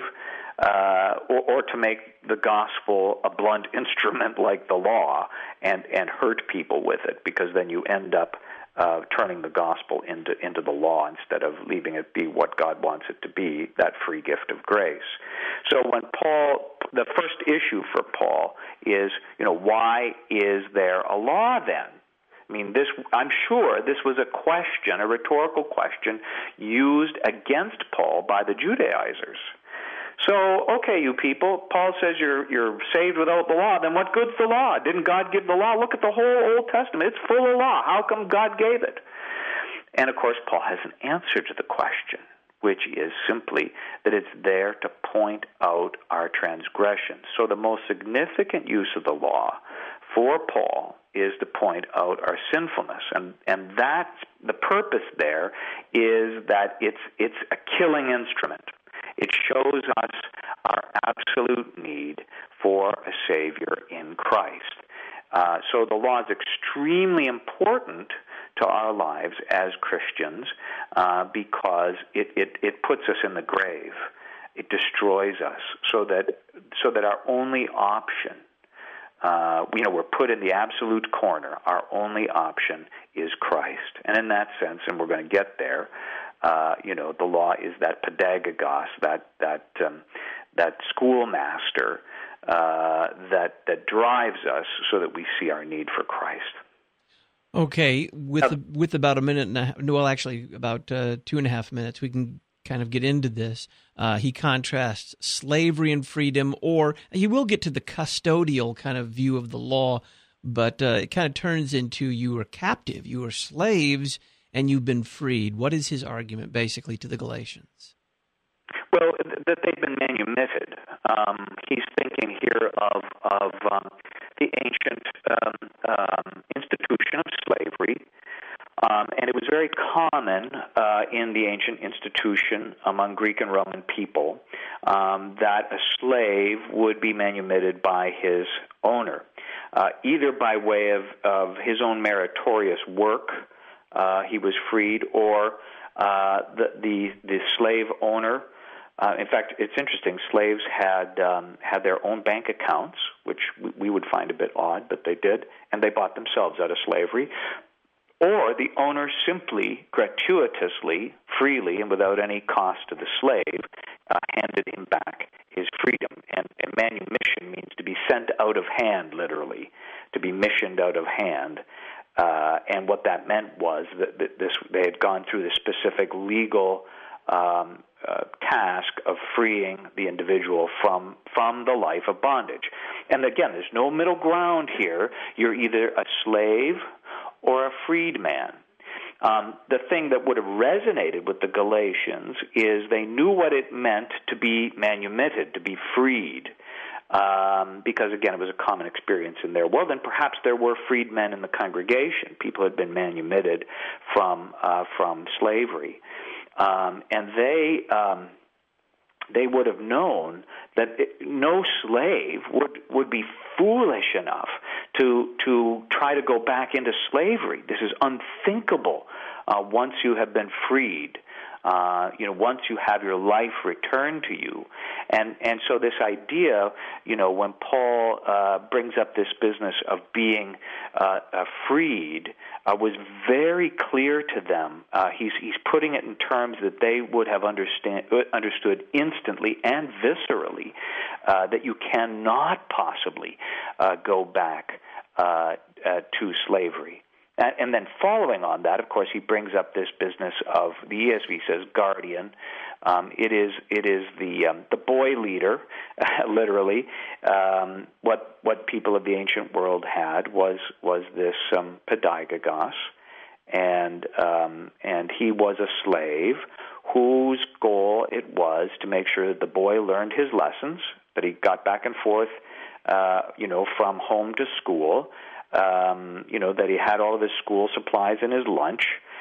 Speaker 3: uh, or, or to make the gospel a blunt instrument like the law and, and hurt people with it, because then you end up Uh, turning the gospel into into the law instead of leaving it be what God wants it to be, that free gift of grace. So when Paul, the first issue for Paul is, you know, why is there a law then? I mean, this, I'm sure this was a question, a rhetorical question, used against Paul by the Judaizers. So, okay, you people, Paul says you're you're saved without the law. Then what good's the law? Didn't God give the law? Look at the whole Old Testament. It's full of law. How come God gave it? And, of course, Paul has an answer to the question, which is simply that it's there to point out our transgressions. So the most significant use of the law for Paul is to point out our sinfulness. And and that's the purpose there is that it's it's a killing instrument. It shows us our absolute need for a Savior in Christ. Uh, so the law is extremely important to our lives as Christians uh, because it, it, it puts us in the grave. It destroys us so that so that our only option, uh, you know, we're put in the absolute corner. Our only option is Christ. And in that sense, and we're going to get there, Uh, you know, the law is that pedagogos, that that um, that schoolmaster uh, that that drives us so that we see our need for Christ.
Speaker 1: Okay, with uh, the, with about a minute and a half, well, actually about uh, two and a half minutes, we can kind of get into this. Uh, he contrasts slavery and freedom, or he will get to the custodial kind of view of the law, but uh, it kind of turns into you were captive, you were slaves, and you've been freed. What is his argument, basically, to the Galatians?
Speaker 3: Well, that they've been manumitted. Um, he's thinking here of of um, the ancient um, um, institution of slavery, um, and it was very common uh, in the ancient institution among Greek and Roman people um, that a slave would be manumitted by his owner, uh, either by way of, of his own meritorious work. Uh, he was freed, or uh, the, the the slave owner. Uh, in fact, it's interesting. Slaves had um, had their own bank accounts, which we, we would find a bit odd, but they did, and they bought themselves out of slavery. Or the owner simply, gratuitously, freely, and without any cost to the slave, uh, handed him back his freedom. And, and manumission means to be sent out of hand, literally, to be missioned out of hand. Uh, and what that meant was that, that this they had gone through the specific legal um, uh, task of freeing the individual from from the life of bondage. And again, there's no middle ground here. You're either a slave or a freed man. Um, the thing that would have resonated with the Galatians is they knew what it meant to be manumitted, to be freed. Um, because, again, it was a common experience in their world, and perhaps there were freed men in the congregation. People had been manumitted from uh, from slavery, um, and they um, they would have known that it, no slave would would be foolish enough to to try to go back into slavery. This is unthinkable uh, once you have been freed. uh, you know, once you have your life returned to you. And and so this idea, you know, when Paul uh, brings up this business of being uh, uh, freed, uh, was very clear to them. Uh, he's he's putting it in terms that they would have understand, understood instantly and viscerally, uh, that you cannot possibly uh, go back uh, uh, to slavery. And then following on that, of course, he brings up this business of, the E S V says guardian. Um, it is it is the um, the boy leader, literally. Um, what what people of the ancient world had was was this um, pedaigogos, and um, and he was a slave whose goal it was to make sure that the boy learned his lessons, that he got back and forth, uh, you know, from home to school. Um, you know, that he had all of his school supplies in his lunch,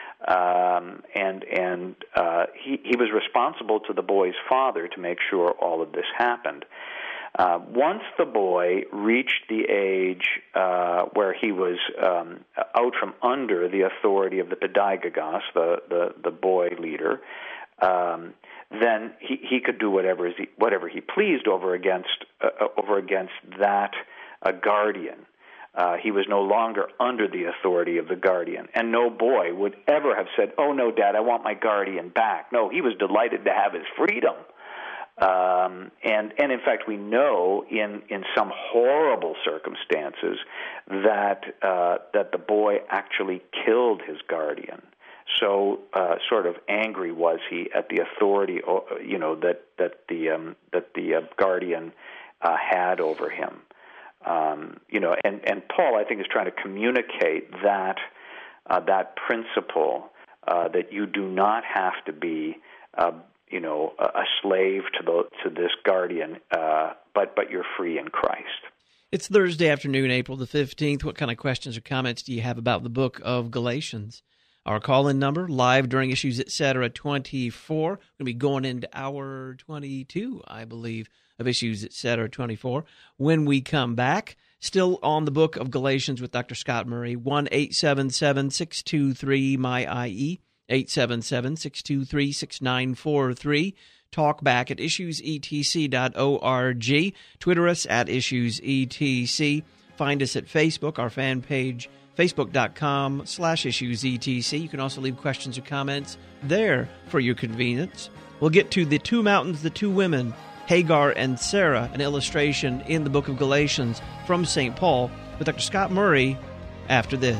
Speaker 3: um, and and uh, he, he was responsible to the boy's father to make sure all of this happened. Uh, once the boy reached the age uh, where he was um, out from under the authority of the pedaigogos, the, the, the boy leader, um, then he, he could do whatever he, whatever he pleased over against uh, over against that uh, guardian. Uh, he was no longer under the authority of the guardian. And no boy would ever have said, oh, no, Dad, I want my guardian back. No, he was delighted to have his freedom. Um, and, and, in fact, we know in, in some horrible circumstances that uh, that the boy actually killed his guardian. So uh, sort of angry was he at the authority, you know, that, that the, um, that the uh, guardian uh, had over him. Um, you know, and, and Paul, I think, is trying to communicate that uh, that principle uh, that you do not have to be, uh, you know, a, a slave to the to this guardian, uh, but but you're free in Christ.
Speaker 1: It's Thursday afternoon, April the fifteenth. What kind of questions or comments do you have about the book of Galatians? Our call-in number, live during Issues Etc. twenty-four. We're going to be going into hour twenty-two, I believe, of Issues Etc. twenty-four. When we come back, still on the book of Galatians with Doctor Scott Murray, one eight seven seven, six two three, M Y I E, eight seven seven, six two three, six nine four three. Talk back at issues e t c dot org. Twitter us at issues e t c. Find us at Facebook, our fan page, facebook.com slash issuesetc. You can also leave questions or comments there for your convenience. We'll get to the two mountains, the two women, Hagar and Sarah, an illustration in the book of Galatians from Saint Paul, with Doctor Scott Murray after this.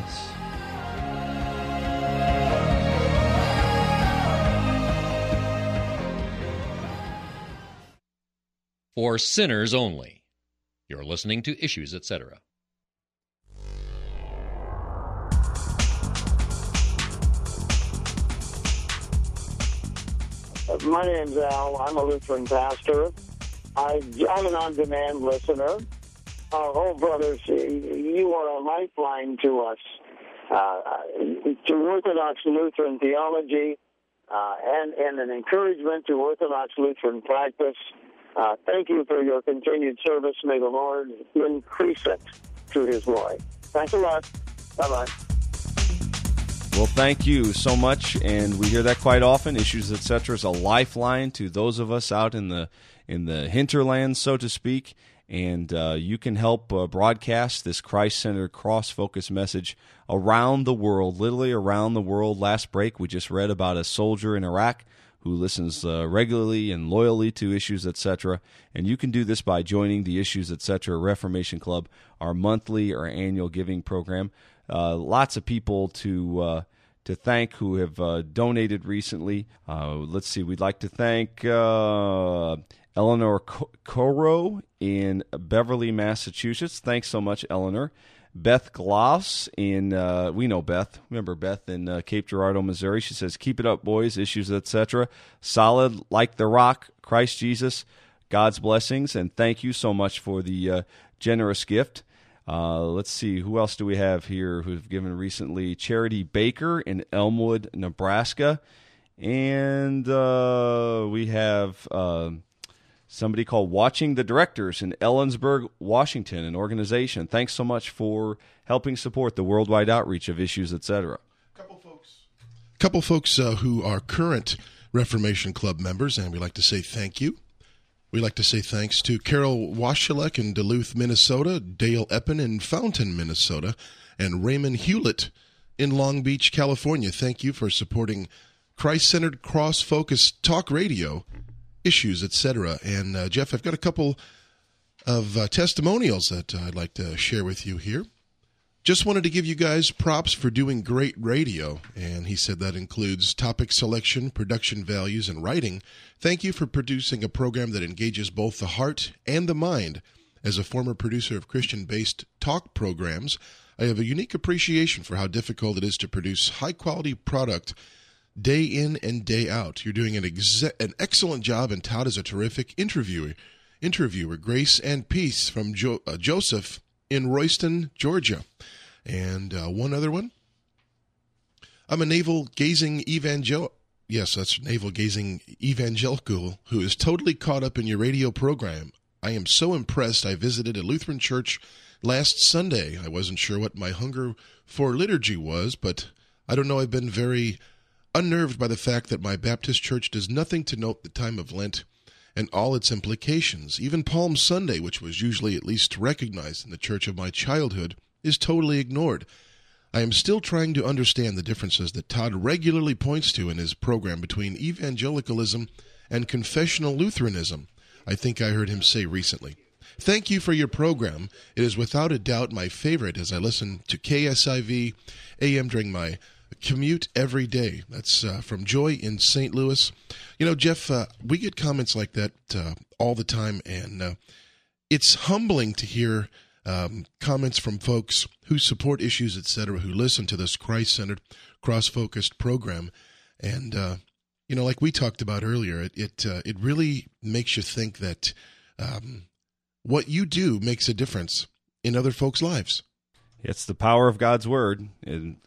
Speaker 2: For sinners only. You're listening to Issues Etc.
Speaker 7: My name's Al. I'm a Lutheran pastor. I, I'm an on-demand listener. Uh, oh, brothers, you are a lifeline to us, uh, to Orthodox Lutheran theology, uh, and, and an encouragement to Orthodox Lutheran practice. Uh, thank you for your continued service. May the Lord increase it to His glory. Thanks a lot. Bye-bye.
Speaker 6: Well, thank you so much, and we hear that quite often. Issues Etc. is a lifeline to those of us out in the in the hinterlands, so to speak, and uh, you can help uh, broadcast this Christ-centered, cross-focused message around the world, literally around the world. Last break, we just read about a soldier in Iraq who listens uh, regularly and loyally to Issues Etc., and you can do this by joining the Issues Etc. Reformation Club, our monthly or annual giving program. Uh, lots of people to uh, to thank who have uh, donated recently. Uh, let's see, we'd like to thank uh, Eleanor Coro in Beverly, Massachusetts. Thanks so much, Eleanor. Beth Gloss in, uh, we know Beth. Remember Beth in uh, Cape Girardeau, Missouri. She says, keep it up, boys, Issues Etc. Solid like the rock, Christ Jesus, God's blessings, and thank you so much for the uh, generous gift. Uh, let's see, who else do we have here who've given recently? Charity Baker in Elmwood, Nebraska. And uh, we have uh, somebody called Watching the Directors in Ellensburg, Washington, an organization. Thanks so much for helping support the worldwide outreach of Issues Etc.
Speaker 5: Couple folks, couple folks uh, who are current Reformation Club members, and we'd like to say thank you. We'd like to say thanks to Carol Waschelek in Duluth, Minnesota, Dale Eppen in Fountain, Minnesota, and Raymond Hewlett in Long Beach, California. Thank you for supporting Christ-centered, cross-focused talk radio, issues, et cetera. And, uh, Jeff, I've got a couple of uh, testimonials that uh, I'd like to share with you here. Just wanted to give you guys props for doing great radio, and he said that includes topic selection, production values, and writing. Thank you for producing a program that engages both the heart and the mind. As a former producer of Christian-based talk programs, I have a unique appreciation for how difficult it is to produce high-quality product day in and day out. You're doing an, exe- an excellent job, and Todd is a terrific interviewer. Interviewer, grace and peace from jo- uh, Joseph in Royston, Georgia. And uh, one other one. I'm a navel-gazing evangel. Yes, that's navel-gazing evangelical who is totally caught up in your radio program. I am so impressed. I visited a Lutheran church last Sunday. I wasn't sure what my hunger for liturgy was, but I don't know. I've been very unnerved by the fact that my Baptist church does nothing to note the time of Lent and all its implications. Even Palm Sunday, which was usually at least recognized in the church of my childhood, is totally ignored. I am still trying to understand the differences that Todd regularly points to in his program between evangelicalism and confessional Lutheranism, I think I heard him say recently. Thank you for your program. It is without a doubt my favorite as I listen to K S I V A M during my commute every day. That's uh, from Joy in Saint Louis. You know, Jeff, uh, we get comments like that uh, all the time, and uh, it's humbling to hear Um, comments from folks who support issues, et cetera, who listen to this Christ-centered, cross-focused program. And, uh, you know, like we talked about earlier, it it, uh, it really makes you think that um, what you do makes a difference in other folks' lives.
Speaker 6: It's the power of God's Word. And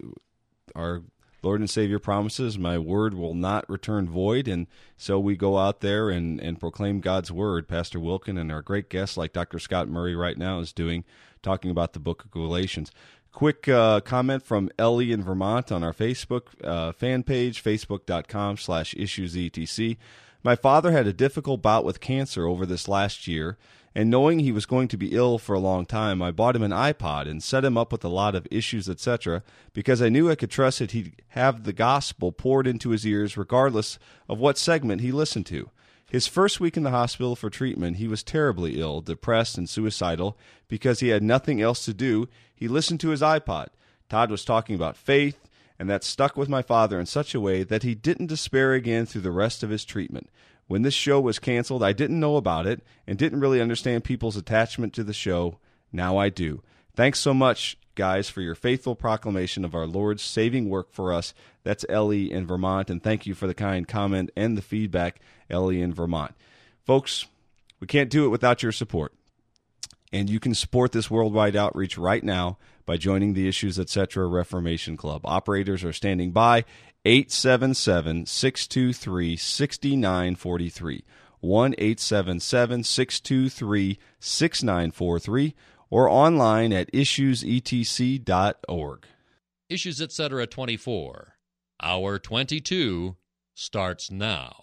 Speaker 6: our Lord and Savior promises, my word will not return void. And so we go out there and, and proclaim God's Word. Pastor Wilkin and our great guests like Doctor Scott Murray right now is doing, talking about the book of Galatians. Quick uh, comment from Ellie in Vermont on our Facebook uh, fan page, facebook.com slash issuesetc. My father had a difficult bout with cancer over this last year, and knowing he was going to be ill for a long time, I bought him an iPod and set him up with a lot of issues, et cetera, because I knew I could trust that he'd have the gospel poured into his ears regardless of what segment he listened to. His first week in the hospital for treatment, he was terribly ill, depressed, and suicidal because he had nothing else to do. He listened to his iPod. Todd was talking about faith, and that stuck with my father in such a way that he didn't despair again through the rest of his treatment. When this show was canceled, I didn't know about it and didn't really understand people's attachment to the show. Now I do. Thanks so much, guys, for your faithful proclamation of our Lord's saving work for us. That's Ellie in Vermont, and thank you for the kind comment and the feedback, Ellie in Vermont. Folks, we can't do it without your support. And you can support this worldwide outreach right now by joining the Issues Etc. Reformation Club. Operators are standing by. eight seven seven, six two three, six nine four three. one eight seven seven, six two three, six nine four three or online at issues e t c dot org.
Speaker 2: Issues Etc. twenty-four. Hour twenty-two starts now.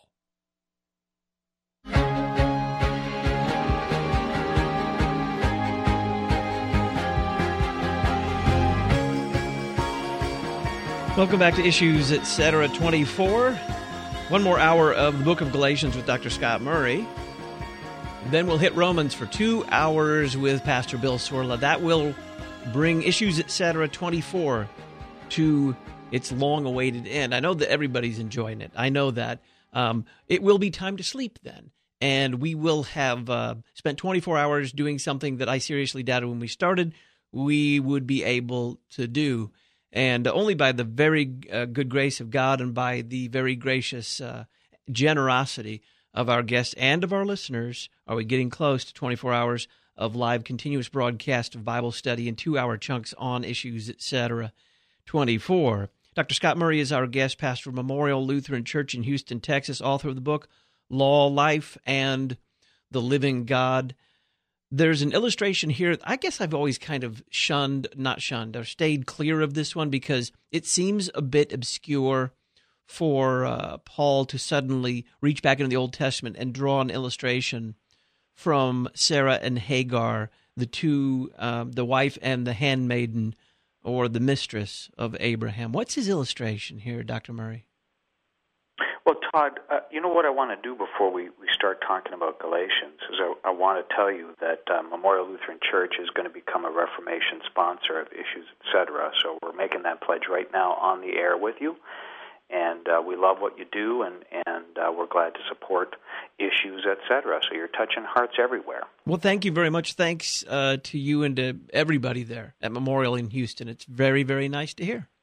Speaker 1: Welcome back to Issues Etc. twenty-four. One more hour of the book of Galatians with Doctor Scott Murray. Then we'll hit Romans for two hours with Pastor Bill Sorla. That will bring Issues Etc. twenty-four to its long-awaited end. I know that everybody's enjoying it. I know that. Um, it will be time to sleep then. And we will have uh, spent twenty-four hours doing something that I seriously doubted when we started we would be able to do. And only by the very uh, good grace of God and by the very gracious uh, generosity of our guests and of our listeners are we getting close to twenty-four hours of live continuous broadcast of Bible study in two-hour chunks on Issues, et cetera. twenty-four. Doctor Scott Murray is our guest, pastor of Memorial Lutheran Church in Houston, Texas, author of the book Law, Life, and the Living God. There's an illustration here. I guess I've always kind of shunned, not shunned, or stayed clear of this one because it seems a bit obscure for uh, Paul to suddenly reach back into the Old Testament and draw an illustration from Sarah and Hagar, the two, um, the wife and the handmaiden, or the mistress of Abraham. What's his illustration here, Doctor Murray?
Speaker 3: Well, Todd, uh, you know what I want to do before we, we start talking about Galatians is I, I want to tell you that uh, Memorial Lutheran Church is going to become a Reformation sponsor of Issues, et cetera. So we're making that pledge right now on the air with you. And uh, we love what you do, and, and uh, we're glad to support Issues, et cetera. So you're touching hearts everywhere.
Speaker 1: Well, thank you very much. Thanks uh, to you and to everybody there at Memorial in Houston. It's very, very nice to hear.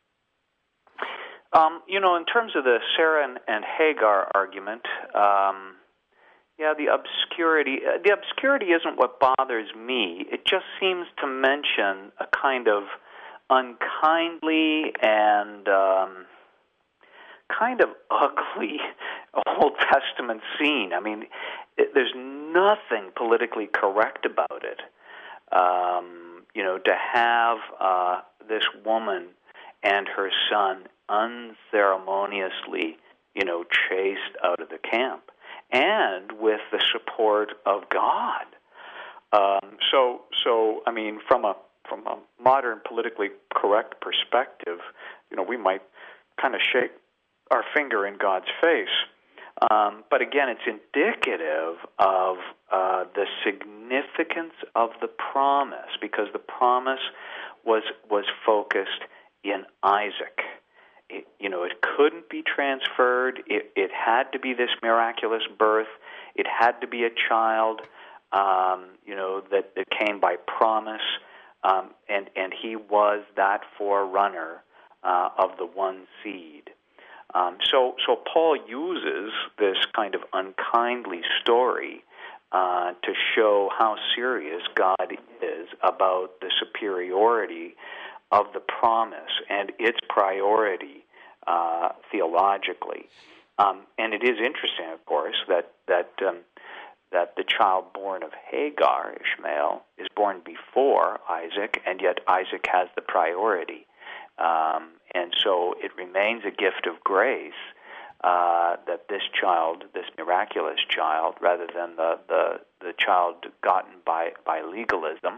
Speaker 3: Um, you know, in terms of the Sarah and, and Hagar argument, um, yeah, the obscurity, uh, the obscurity isn't what bothers me. It just seems to mention a kind of unkindly and um, kind of ugly Old Testament scene. I mean, it, there's nothing politically correct about it. Um, you know, to have uh, this woman and her son unceremoniously, you know, chased out of the camp, and with the support of God. Um, so, so I mean, from a from a modern politically correct perspective, you know, we might kind of shake our finger in God's face. Um, but again, it's indicative of uh, the significance of the promise, because the promise was was focused in Isaac. It, you know, it couldn't be transferred. It, it had to be this miraculous birth. It had to be a child, um, you know, that, that came by promise, um, and and he was that forerunner uh, of the one seed. Um, so, so Paul uses this kind of unkindly story uh, to show how serious God is about the superiority of the promise and its priority uh, theologically. Um, and it is interesting, of course, that that um, that the child born of Hagar, Ishmael, is born before Isaac, and yet Isaac has the priority. Um, and so it remains a gift of grace uh, that this child, this miraculous child, rather than the, the, the child gotten by, by legalism,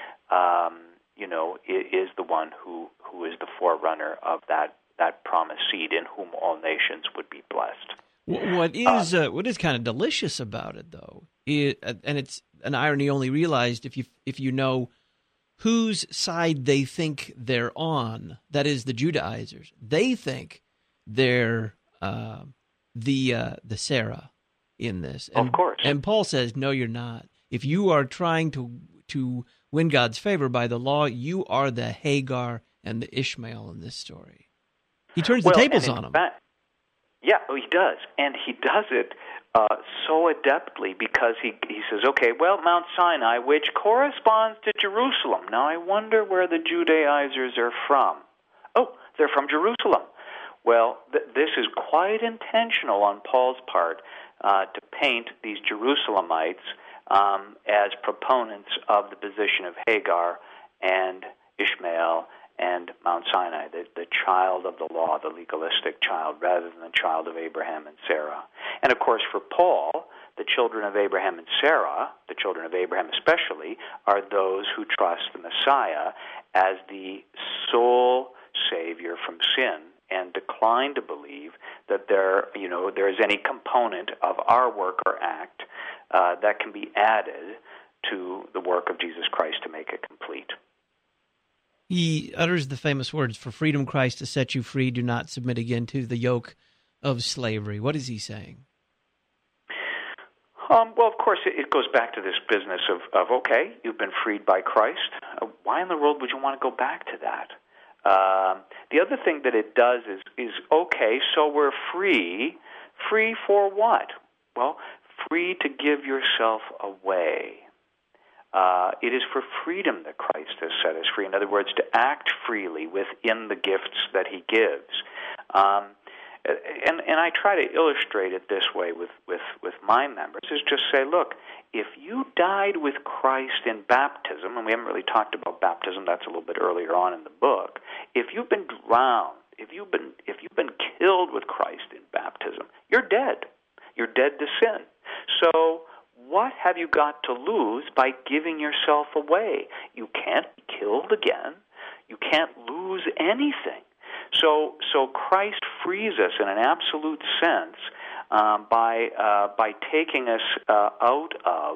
Speaker 3: um, you know, is the one who, who is the forerunner of that, that promised seed in whom all nations would be blessed.
Speaker 1: What is uh, what is kind of delicious about it, though, it, and it's an irony only realized if you if you know whose side they think they're on. That is the Judaizers. They think they're uh, the uh, the Sarah in this. And,
Speaker 3: of course.
Speaker 1: And Paul says, no, you're not. If you are trying to to win God's favor by the law, you are the Hagar and the Ishmael in this story. He turns
Speaker 3: well,
Speaker 1: the tables on them.
Speaker 3: Fact, yeah, he does. And he does it uh, so adeptly because he he says, okay, well, Mount Sinai, which corresponds to Jerusalem. Now, I wonder where the Judaizers are from. Oh, they're from Jerusalem. Well, th- this is quite intentional on Paul's part uh, to paint these Jerusalemites um, as proponents of the position of Hagar and Ishmael and Mount Sinai, the, the child of the law, the legalistic child, rather than the child of Abraham and Sarah. And of course, for Paul, the children of Abraham and Sarah, the children of Abraham especially, are those who trust the Messiah as the sole Savior from sin and decline to believe that there, you know, there is any component of our work or act uh, that can be added to the work of Jesus Christ to make it complete.
Speaker 1: He utters the famous words, "For freedom Christ has set you free, do not submit again to the yoke of slavery." What is he saying?
Speaker 3: Um, well, of course, it, it goes back to this business of, of, okay, you've been freed by Christ. Uh, why in the world would you want to go back to that? Um, the other thing that it does is, is, okay, so we're free. Free for what? Well, free to give yourself away. Uh, it is for freedom that Christ has set us free. In other words, to act freely within the gifts that he gives. Um, and, and I try to illustrate it this way with, with, with my members, is just say, look, if you died with Christ in baptism, and we haven't really talked about baptism, that's a little bit earlier on in the book, if you've been drowned, if you've been, if you've been killed with Christ in baptism. You're dead. You're dead to sin. So what have you got to lose by giving yourself away? You can't be killed again. You can't lose anything. So, so Christ frees us in an absolute sense um, by uh, by taking us uh, out of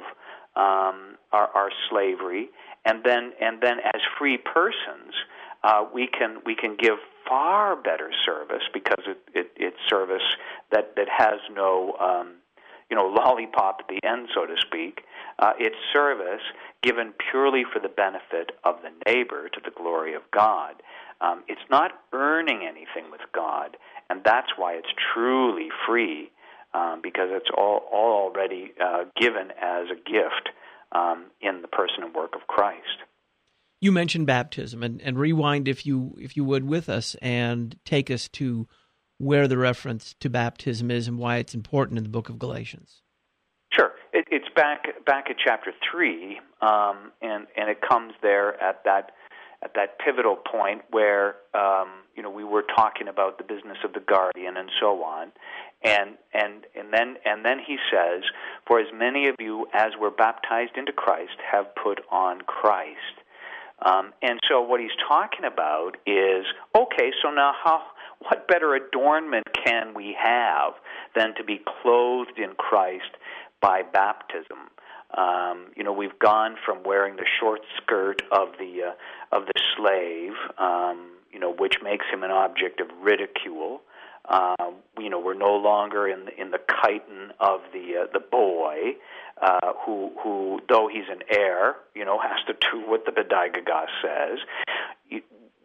Speaker 3: um, our, our slavery, and then and then as free persons, uh, we can we can give far better service because it, it, it's service that that has no um, you know lollipop at the end, so to speak. Uh, it's service given purely for the benefit of the neighbor to the glory of God. Um, it's not earning anything with God, and that's why it's truly free, um, because it's all, all already uh, given as a gift um, in the person and work of Christ.
Speaker 1: You mentioned baptism, and, and rewind, if you if you would, with us, and take us to where the reference to baptism is and why it's important in the book of Galatians.
Speaker 3: Sure. It, it's back back at chapter three, um, and, and it comes there at that at that pivotal point where um, you know we were talking about the business of the guardian and so on, and and and then and then he says, "For as many of you as were baptized into Christ have put on Christ." Um, and so what he's talking about is, okay, so now how what better adornment can we have than to be clothed in Christ by baptism? Um, you know, we've gone from wearing the short skirt of the uh, of the slave, um, you know, which makes him an object of ridicule. Uh, you know, we're no longer in the, in the chitin of the uh, the boy, uh, who who though he's an heir, you know, has to do what the B'dai says. You,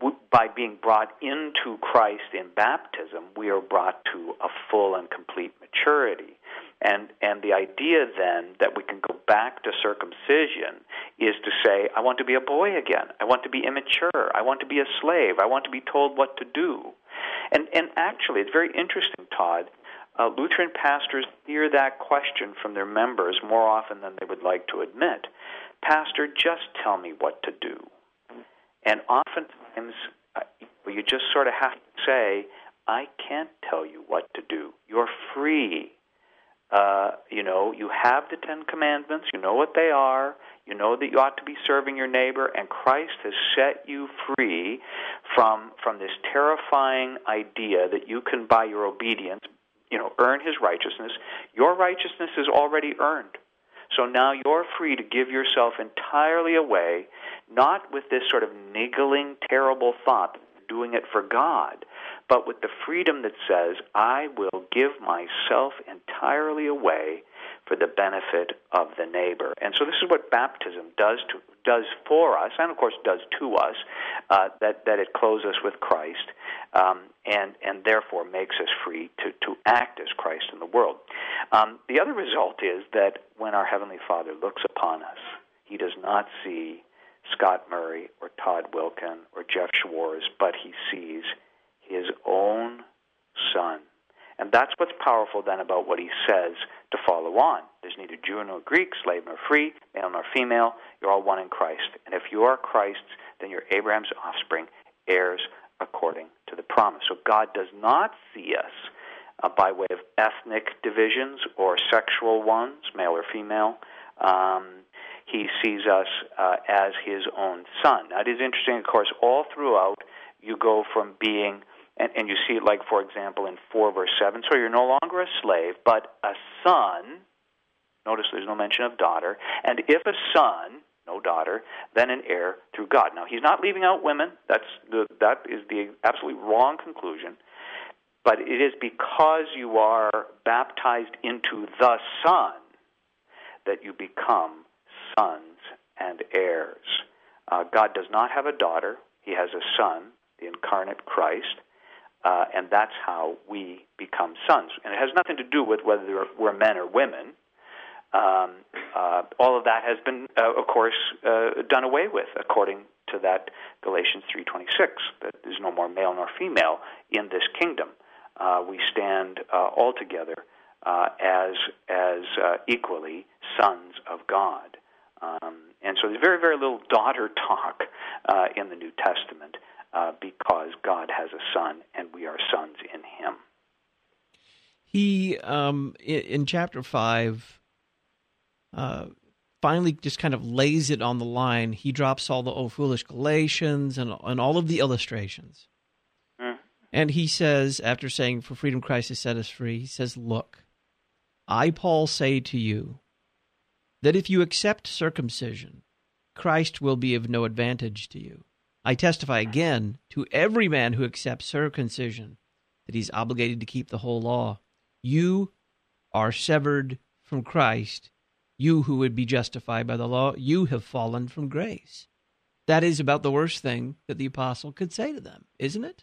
Speaker 3: by being brought into Christ in baptism, we are brought to a full and complete maturity. And and the idea then that we can go back to circumcision is to say, I want to be a boy again. I want to be immature. I want to be a slave. I want to be told what to do. And and actually, it's very interesting, Todd. Uh, Lutheran pastors hear that question from their members more often than they would like to admit. Pastor, just tell me what to do. And oftentimes, uh, you just sort of have to say, I can't tell you what to do. You're free. Uh, you know, you have the Ten Commandments. You know what they are. You know that you ought to be serving your neighbor, and Christ has set you free from from this terrifying idea that you can, by your obedience, you know, earn his righteousness. Your righteousness is already earned. So now you're free to give yourself entirely away, not with this sort of niggling, terrible thought that you're doing it for God, but with the freedom that says, I will give myself entirely away for the benefit of the neighbor. And so this is what baptism does to, does for us, and of course does to us, uh, that, that it clothes us with Christ, um, and, and therefore makes us free to, to act as Christ in the world. Um, the other result is that when our Heavenly Father looks upon us, he does not see Scott Murray or Todd Wilkin or Jeff Schwartz, but he sees his own Son. And that's what's powerful then about what he says to follow on. There's neither Jew nor Greek, slave nor free, male nor female. You're all one in Christ. And if you are Christ's, then you're Abraham's offspring, heirs according to the promise. So God does not see us uh, by way of ethnic divisions or sexual ones, male or female. Um, he sees us uh, as his own Son. Now, it is interesting, of course, all throughout you go from being... And, and you see it, like, for example, in four, verse seven. So you're no longer a slave, but a son. Notice there's no mention of daughter. And if a son, no daughter, then an heir through God. Now, he's not leaving out women. That's the, that is the absolutely wrong conclusion. But it is because you are baptized into the Son that you become sons and heirs. Uh, God does not have a daughter. He has a son, the incarnate Christ. Uh, and that's how we become sons. And it has nothing to do with whether we're men or women. Um, uh, all of that has been, uh, of course, uh, done away with according to that Galatians three twenty-six, that there's no more male nor female in this kingdom. Uh, we stand uh, all together uh, as, as uh, equally sons of God. Um, and so there's very, very little daughter talk uh, in the New Testament. Uh, because God has a son, and we are sons in him.
Speaker 1: He, um, in, in chapter five, uh, finally just kind of lays it on the line. He drops all the "oh, foolish Galatians" and, and all of the illustrations.
Speaker 3: Mm.
Speaker 1: And he says, after saying, "For freedom Christ has set us free," he says, "Look, I, Paul, say to you that if you accept circumcision, Christ will be of no advantage to you. I testify again to every man who accepts circumcision that he's obligated to keep the whole law. You are severed from Christ. You who would be justified by the law, you have fallen from grace." That is about the worst thing that the apostle could say to them, isn't it?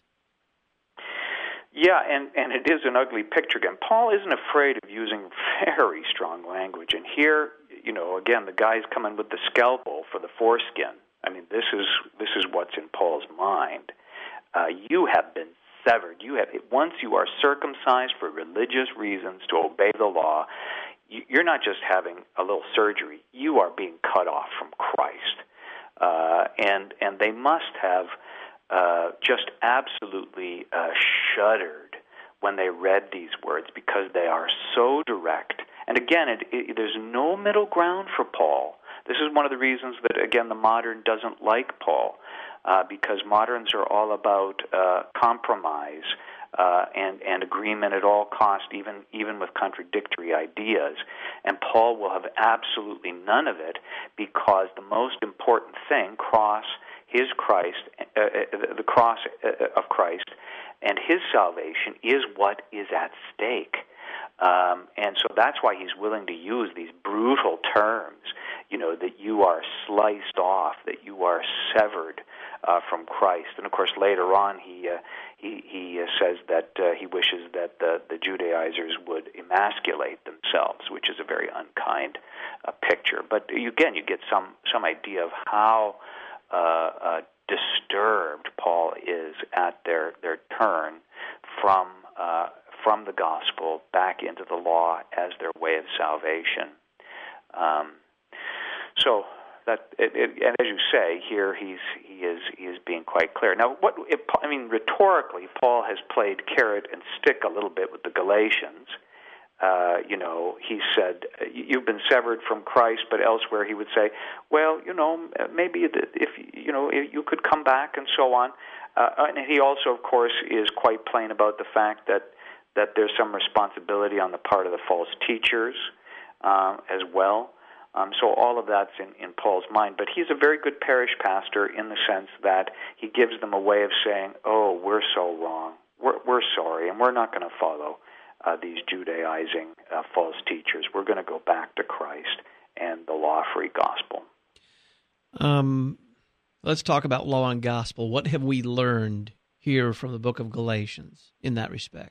Speaker 3: Yeah, and, and it is an ugly picture again. Paul isn't afraid of using very strong language. And here, you know, again, the guy's coming with the scalpel for the foreskin. I mean, this is this is what's in Paul's mind. Uh, you have been severed. You have once you are circumcised for religious reasons to obey the law, you're not just having a little surgery. You are being cut off from Christ. Uh, and and they must have uh, just absolutely uh, shuddered when they read these words because they are so direct. And again, it, it, there's no middle ground for Paul. This is one of the reasons that, again, the modern doesn't like Paul, uh, because moderns are all about uh, compromise uh, and, and agreement at all costs, even even with contradictory ideas. And Paul will have absolutely none of it, because the most important thing, cross, his Christ, uh, uh, the cross uh, of Christ, and his salvation is what is at stake. Um, and so that's why he's willing to use these brutal terms, you know, that you are sliced off, that you are severed uh, from Christ. And of course, later on, he uh, he, he uh, says that uh, he wishes that the, the Judaizers would emasculate themselves, which is a very unkind uh, picture. But again, you get some some idea of how uh, uh, disturbed Paul is at their their turn from Uh, from the gospel back into the law as their way of salvation. Um, so that, it, it, and as you say, here he's he is he is being quite clear. Now, what it, I mean, rhetorically, Paul has played carrot and stick a little bit with the Galatians. Uh, you know, he said, "You've been severed from Christ," but elsewhere he would say, "Well, you know, maybe if you know if you could come back," and so on. Uh, and he also, of course, is quite plain about the fact that. that there's some responsibility on the part of the false teachers um, as well. Um, so all of that's in, in Paul's mind. But he's a very good parish pastor in the sense that he gives them a way of saying, oh, we're so wrong. We're, we're sorry, and we're not going to follow uh, these Judaizing uh, false teachers. We're going to go back to Christ and the law-free gospel.
Speaker 1: Um, let's talk about law and gospel. What have we learned here from the book of Galatians in that respect?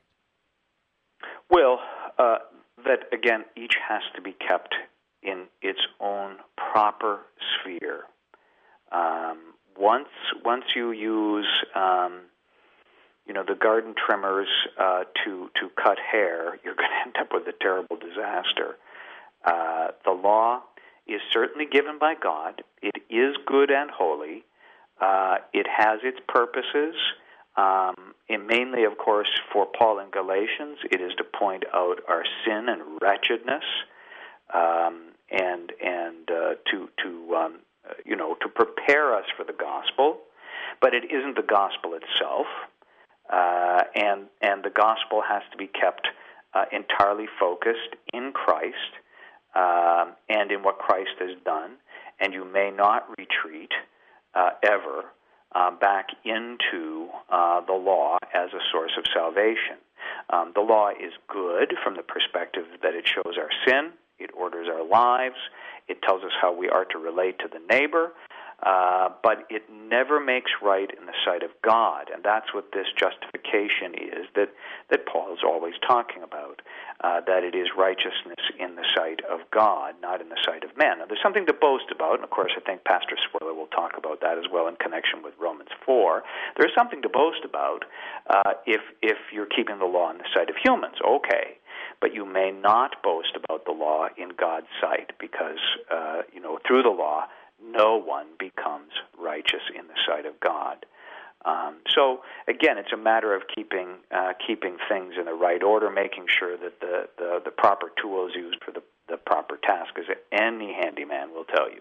Speaker 3: Well, uh, that, again, each has to be kept in its own proper sphere. Um, once once you use, um, you know, the garden trimmers uh, to, to cut hair, you're going to end up with a terrible disaster. Uh, the law is certainly given by God. It is good and holy. Uh, it has its purposes. Um, and mainly, of course, for Paul in Galatians, it is to point out our sin and wretchedness, um, and and uh, to to um, you know to prepare us for the gospel. But it isn't the gospel itself, uh, and and the gospel has to be kept uh, entirely focused in Christ uh, and in what Christ has done. And you may not retreat uh, ever. Uh, back into uh, the law as a source of salvation. Um, the law is good from the perspective that it shows our sin, it orders our lives, it tells us how we are to relate to the neighbor, uh, but it never makes right in the sight of God, and that's what this justification is that, that Paul is always talking about, uh, that it is righteousness in the sight of God, not in the sight of men. Now, there's something to boast about, and of course I think Pastor Swirler will talk about that as well in connection with Romans four. There's something to boast about uh, if, if you're keeping the law in the sight of humans, okay. But you may not boast about the law in God's sight because, uh, you know, through the law, no one becomes righteous in the sight of God. Um, so again, it's a matter of keeping uh, keeping things in the right order, making sure that the, the, the proper tool is used for the, the proper task, as any handyman will tell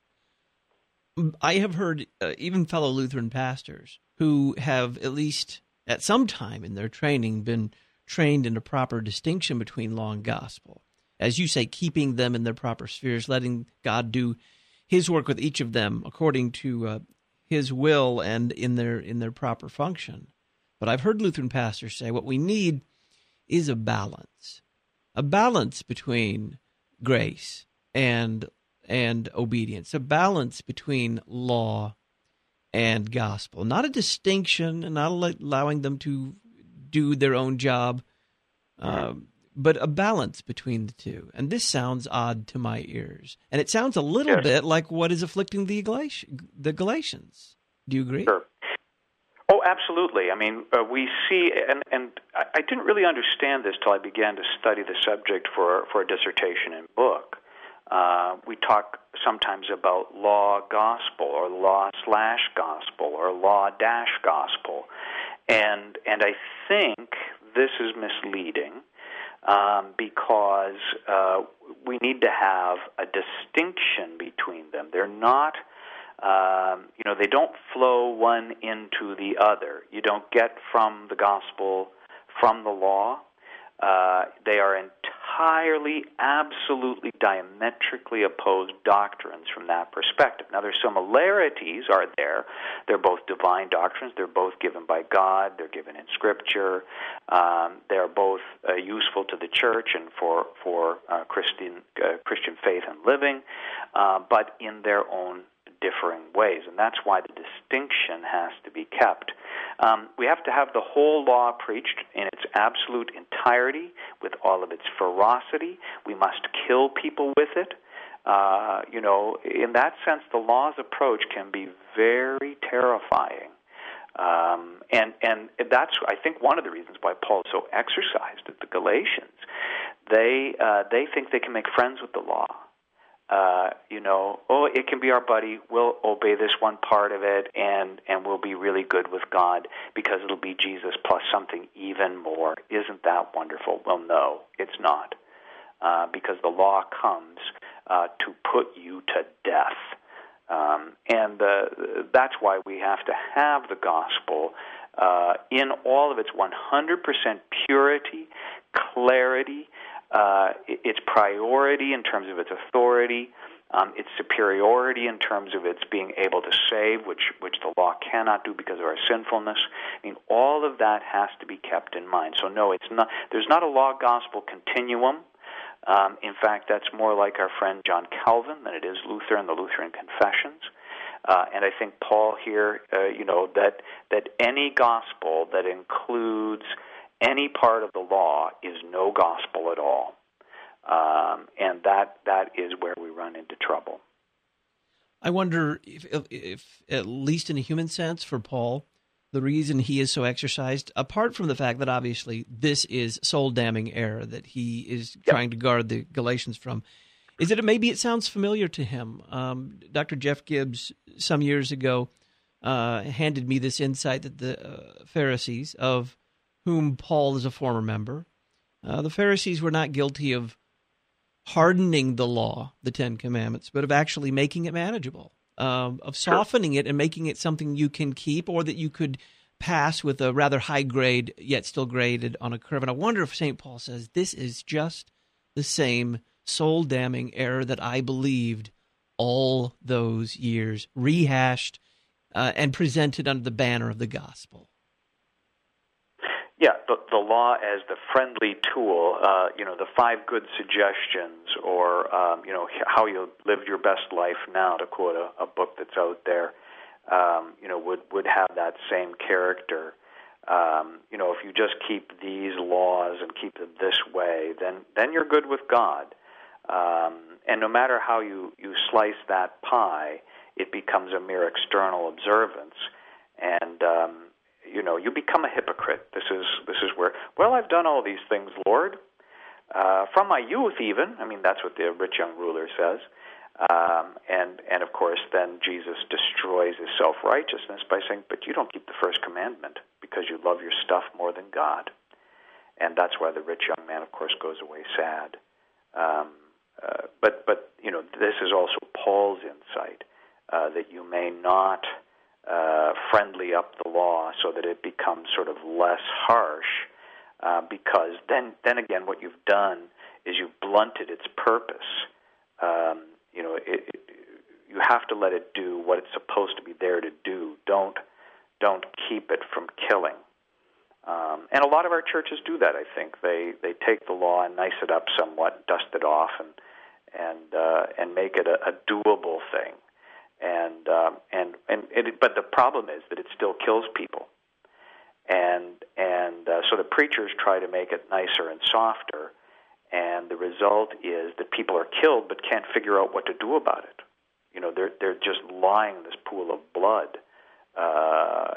Speaker 3: you.
Speaker 1: I have heard uh, even fellow Lutheran pastors who have, at least at some time in their training, been trained in a proper distinction between law and gospel. As you say, keeping them in their proper spheres, letting God do His work with each of them according to uh, His will and in their in their proper function. But I've heard Lutheran pastors say what we need is a balance, a balance between grace and and obedience, a balance between law and gospel, not a distinction, and not allowing them to do their own job, uh, but a balance between the two. And this sounds odd to my ears, and it sounds a little
Speaker 3: yes.
Speaker 1: bit like what is afflicting the Galatians. The Galatians. Do you agree?
Speaker 3: Sure. Oh, absolutely. I mean, uh, we see, and, and I, I didn't really understand this till I began to study the subject for, for a dissertation and book. Uh, we talk sometimes about law gospel or law slash gospel or law dash gospel. And, and I think this is misleading um, because uh, we need to have a distinction between them. They're not... Um, you know, they don't flow one into the other. You don't get from the gospel from the law. Uh, they are entirely, absolutely, diametrically opposed doctrines from that perspective. Now, their similarities are there. They're both divine doctrines. They're both given by God. They're given in Scripture. Um, they're both uh, useful to the church and for for uh, Christian uh, Christian faith and living, uh, but in their own differing ways, and that's why the distinction has to be kept. Um, we have to have the whole law preached in its absolute entirety, with all of its ferocity. We must kill people with it. Uh, you know, in that sense, the law's approach can be very terrifying. Um, and, and that's, I think, one of the reasons why Paul's so exercised at the Galatians. They, uh, they think they can make friends with the law. Uh, you know, oh, it can be our buddy. We'll obey this one part of it, and, and we'll be really good with God because it'll be Jesus plus something even more. Isn't that wonderful? Well, no, it's not, uh, because the law comes uh, to put you to death. Um, and uh, that's why we have to have the gospel uh, in all of its one hundred percent purity, clarity, Uh, its priority in terms of its authority, um, its superiority in terms of its being able to save, which which the law cannot do because of our sinfulness. I mean, all of that has to be kept in mind. So no, it's not. There's not a law-gospel continuum. Um, in fact, that's more like our friend John Calvin than it is Luther and the Lutheran Confessions. Uh, and I think Paul here, uh, you know, that that any gospel that includes any part of the law is no gospel at all, um, and that that is where we run into trouble.
Speaker 1: I wonder if, if, at least in a human sense, for Paul, the reason he is so exercised, apart from the fact that obviously this is soul-damning error that he is yep. trying to guard the Galatians from, is that it, maybe it sounds familiar to him. Um, Doctor Jeff Gibbs, some years ago, uh, handed me this insight that the uh, Pharisees, of whom Paul is a former member, uh, the Pharisees were not guilty of hardening the law, the Ten Commandments, but of actually making it manageable, um, of softening sure. it and making it something you can keep or that you could pass with a rather high grade, yet still graded on a curve. And I wonder if Saint Paul says this is just the same soul-damning error that I believed all those years, rehashed uh, and presented under the banner of the gospel.
Speaker 3: Yeah, the, the law as the friendly tool, uh, you know, the five good suggestions, or, um, you know, how you live your best life now, to quote a, a book that's out there, um, you know, would, would have that same character. Um, you know, if you just keep these laws and keep them this way, then, then you're good with God. Um, and no matter how you, you slice that pie, it becomes a mere external observance. And, um, you know, you become a hypocrite. This is this is where, well, I've done all these things, Lord, uh, from my youth even. I mean, that's what the rich young ruler says. Um, and, and, of course, then Jesus destroys his self-righteousness by saying, but you don't keep the first commandment because you love your stuff more than God. And that's why the rich young man, of course, goes away sad. Um, uh, but, but you know, this is also Paul's insight, uh, that you may not uh, friendly up the law so that it becomes sort of less harsh, uh, because then, then again, what you've done is you've blunted its purpose. Um, you know, it, it, you have to let it do what it's supposed to be there to do. Don't, don't keep it from killing. Um, and a lot of our churches do that, I think. They they take the law and nice it up somewhat, dust it off, and and uh, and make it a, a doable thing. And um, and and it, but the problem is that it still kills people. And and uh, so the preachers try to make it nicer and softer, and the result is that people are killed but can't figure out what to do about it. You know, they're they're just lying in this pool of blood. Uh,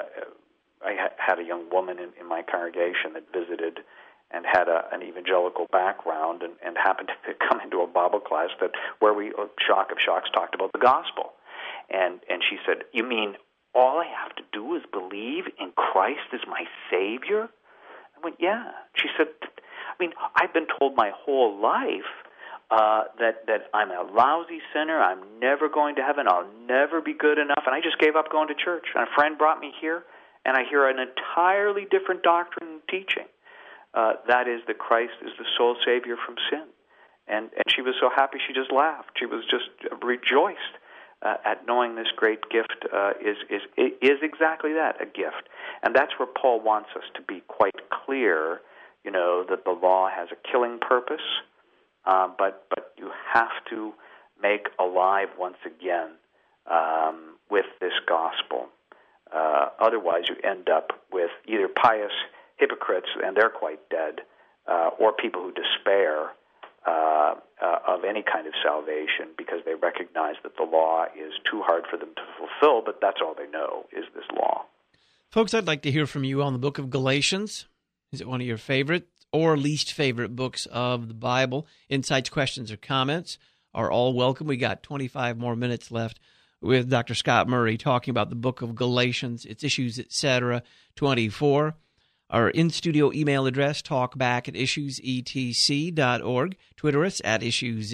Speaker 3: I had a young woman in, in my congregation that visited and had a, an evangelical background and, and happened to come into a Bible class that where we, shock of shocks, talked about the gospel. And and she said, you mean all I have to do is believe in Christ as my Savior? I went, yeah. She said, I mean, I've been told my whole life uh, that, that I'm a lousy sinner, I'm never going to heaven, I'll never be good enough, and I just gave up going to church. And a friend brought me here, and I hear an entirely different doctrine and teaching. Uh, that is that Christ is the sole Savior from sin. And, and she was so happy she just laughed. She was just rejoiced uh, at knowing this great gift uh, is, is, is exactly that, a gift. And that's where Paul wants us to be quite clear, you know, that the law has a killing purpose, uh, but, but you have to make alive once again um, with this gospel. Uh, otherwise, you end up with either pious hypocrites, and they're quite dead, uh, or people who despair uh, uh, of any kind of salvation because they recognize that the law is too hard for them to fulfill, but that's all they know is this law.
Speaker 1: Folks, I'd like to hear from you on the book of Galatians. Is it one of your favorite or least favorite books of the Bible? Insights, questions, or comments are all welcome. We got twenty-five more minutes left with Doctor Scott Murray talking about the book of Galatians, its issues, et cetera, twenty-four. Our in-studio email address, talkback at issues e t c dot org. Twitter us at issues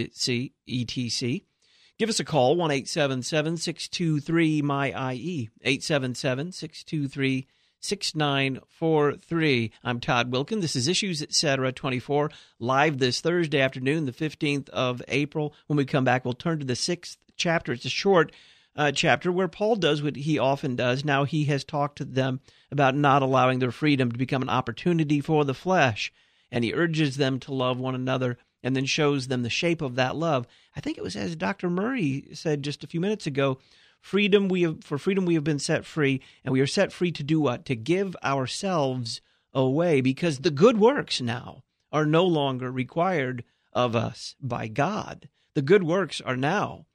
Speaker 1: e t c. Give us a call, one eight seven seven, six two three, M Y I E, eight seven seven, six two three, six nine four three. I'm Todd Wilkin. This is Issues, et cetera, twenty-four, live this Thursday afternoon, the fifteenth of April. When we come back, we'll turn to the sixth chapter. It's a short Uh, chapter where Paul does what he often does. Now he has talked to them about not allowing their freedom to become an opportunity for the flesh, and he urges them to love one another and then shows them the shape of that love. I think it was as Doctor Murray said just a few minutes ago, freedom we have, for freedom we have been set free, and we are set free to do what? To give ourselves away, because the good works now are no longer required of us by God. The good works are now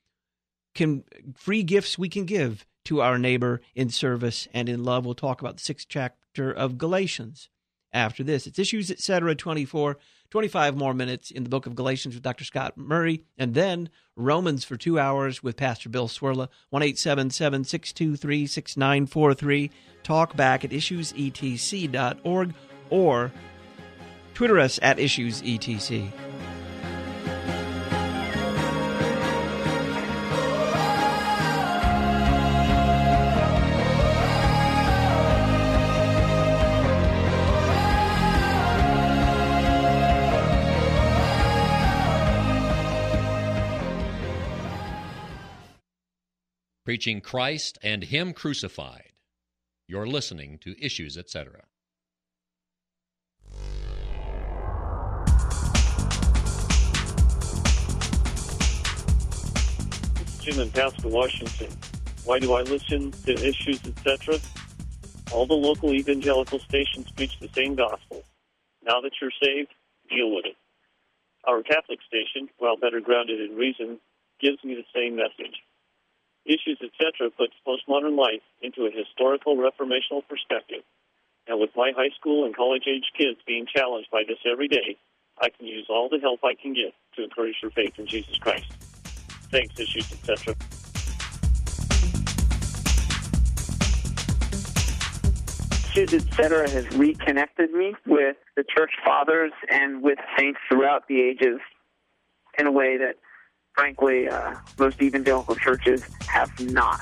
Speaker 1: Can free gifts we can give to our neighbor in service and in love. We'll talk about the sixth chapter of Galatians after this. It's Issues, et cetera, twenty-four, twenty-five more minutes in the book of Galatians with Doctor Scott Murray, and then Romans for two hours with Pastor Bill Swirla, one eight seven seven, six two three, six nine four three. Talk back at issues e t c dot org or Twitter us at issues e t c.
Speaker 2: Preaching Christ and Him crucified. You're listening to Issues, et cetera.
Speaker 4: This is Jim in Pasco, Washington. Why do I listen to Issues, et cetera? All the local evangelical stations preach the same gospel. Now that you're saved, deal with it. Our Catholic station, while better grounded in reason, gives me the same message. Issues, et cetera, puts postmodern life into a historical reformational perspective. And with my high school and college-age kids being challenged by this every day, I can use all the help I can get to encourage their faith in Jesus Christ. Thanks, Issues, et cetera.
Speaker 7: Issues, et cetera, has reconnected me with the church fathers and with saints throughout the ages in a way that, frankly, uh, most evangelical churches have not.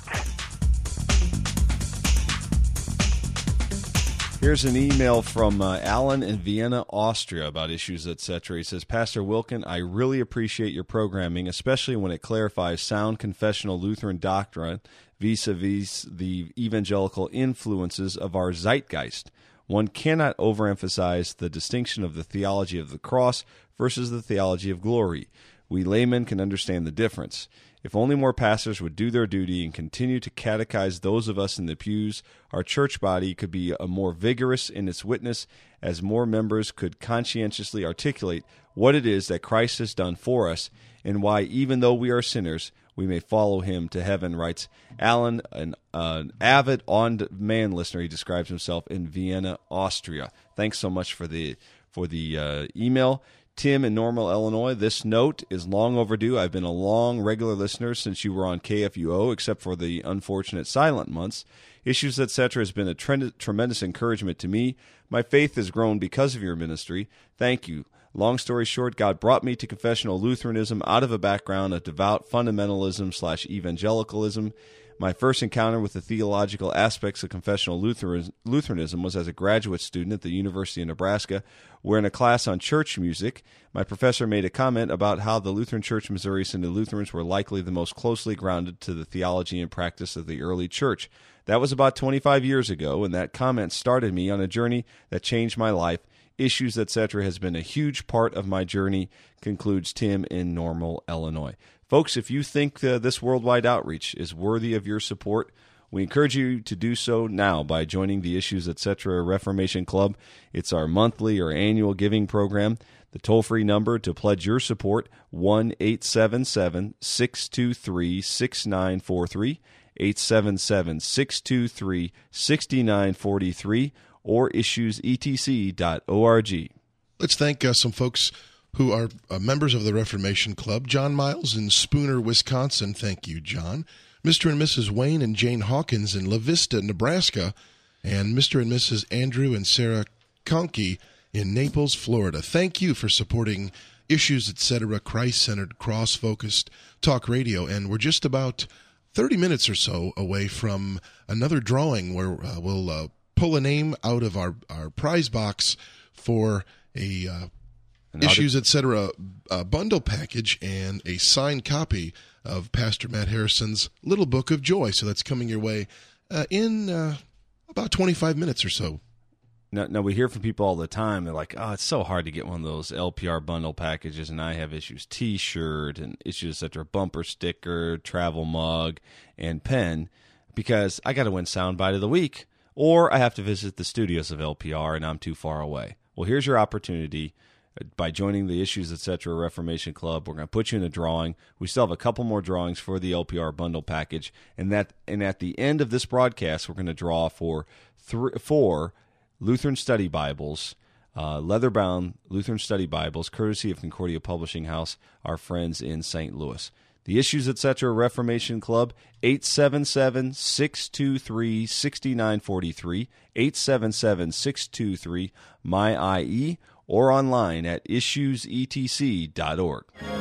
Speaker 6: Here's an email from uh, Alan in Vienna, Austria about Issues, et cetera. He says, Pastor Wilken, I really appreciate your programming, especially when it clarifies sound confessional Lutheran doctrine vis-a-vis the evangelical influences of our zeitgeist. One cannot overemphasize the distinction of the theology of the cross versus the theology of glory. We laymen can understand the difference. If only more pastors would do their duty and continue to catechize those of us in the pews, our church body could be a more vigorous in its witness, as more members could conscientiously articulate what it is that Christ has done for us, and why, even though we are sinners, we may follow him to heaven, writes Alan, an, uh, an avid on-demand listener. He describes himself in Vienna, Austria. Thanks so much for the for the uh, email. Tim in Normal, Illinois, this note is long overdue. I've been a long, regular listener since you were on K F U O, except for the unfortunate silent months. Issues, et cetera has been a trend, tremendous encouragement to me. My faith has grown because of your ministry. Thank you. Long story short, God brought me to confessional Lutheranism out of a background of devout fundamentalism slash evangelicalism. My first encounter with the theological aspects of confessional Lutheranism was as a graduate student at the University of Nebraska, where in a class on church music, my professor made a comment about how the Lutheran Church Missouri Synod Lutherans were likely the most closely grounded to the theology and practice of the early church. That was about twenty-five years ago, and that comment started me on a journey that changed my life. Issues, et cetera has been a huge part of my journey, concludes Tim in Normal, Illinois. Folks, if you think uh, this worldwide outreach is worthy of your support, we encourage you to do so now by joining the Issues, et cetera Reformation Club. It's our monthly or annual giving program. The toll-free number to pledge your support, one eight seven seven, six two three, six nine four three, eight seven seven, six two three, six nine four three, or issues e t c dot org.
Speaker 5: Let's thank uh, some folks who are uh, members of the Reformation Club. John Miles in Spooner, Wisconsin. Thank you, John. Mister and Missus Wayne and Jane Hawkins in La Vista, Nebraska. And Mister and Missus Andrew and Sarah Conkey in Naples, Florida. Thank you for supporting Issues, et cetera, Christ-centered, cross-focused talk radio. And we're just about thirty minutes or so away from another drawing where uh, we'll uh, pull a name out of our, our prize box for a uh, Issues, et cetera uh, bundle package and a signed copy of Pastor Matt Harrison's Little Book of Joy. So that's coming your way uh, in uh, about twenty-five minutes or so.
Speaker 6: Now, now, we hear from people all the time. They're like, oh, it's so hard to get one of those L P R bundle packages, and I have Issues T-shirt and Issues, et cetera bumper sticker, travel mug, and pen because I got to win Soundbite of the Week. Or I have to visit the studios of L P R, and I'm too far away. Well, here's your opportunity. By joining the Issues, et cetera Reformation Club, we're going to put you in a drawing. We still have a couple more drawings for the L P R bundle package. And that, and at the end of this broadcast, we're going to draw for three, four Lutheran Study Bibles, uh, leather-bound Lutheran Study Bibles, courtesy of Concordia Publishing House, our friends in Saint Louis. The Issues, et cetera Reformation Club, eight seven seven, six two three, six nine four three, eight seven seven, six two three, M Y I E, or online at issues e t c dot org.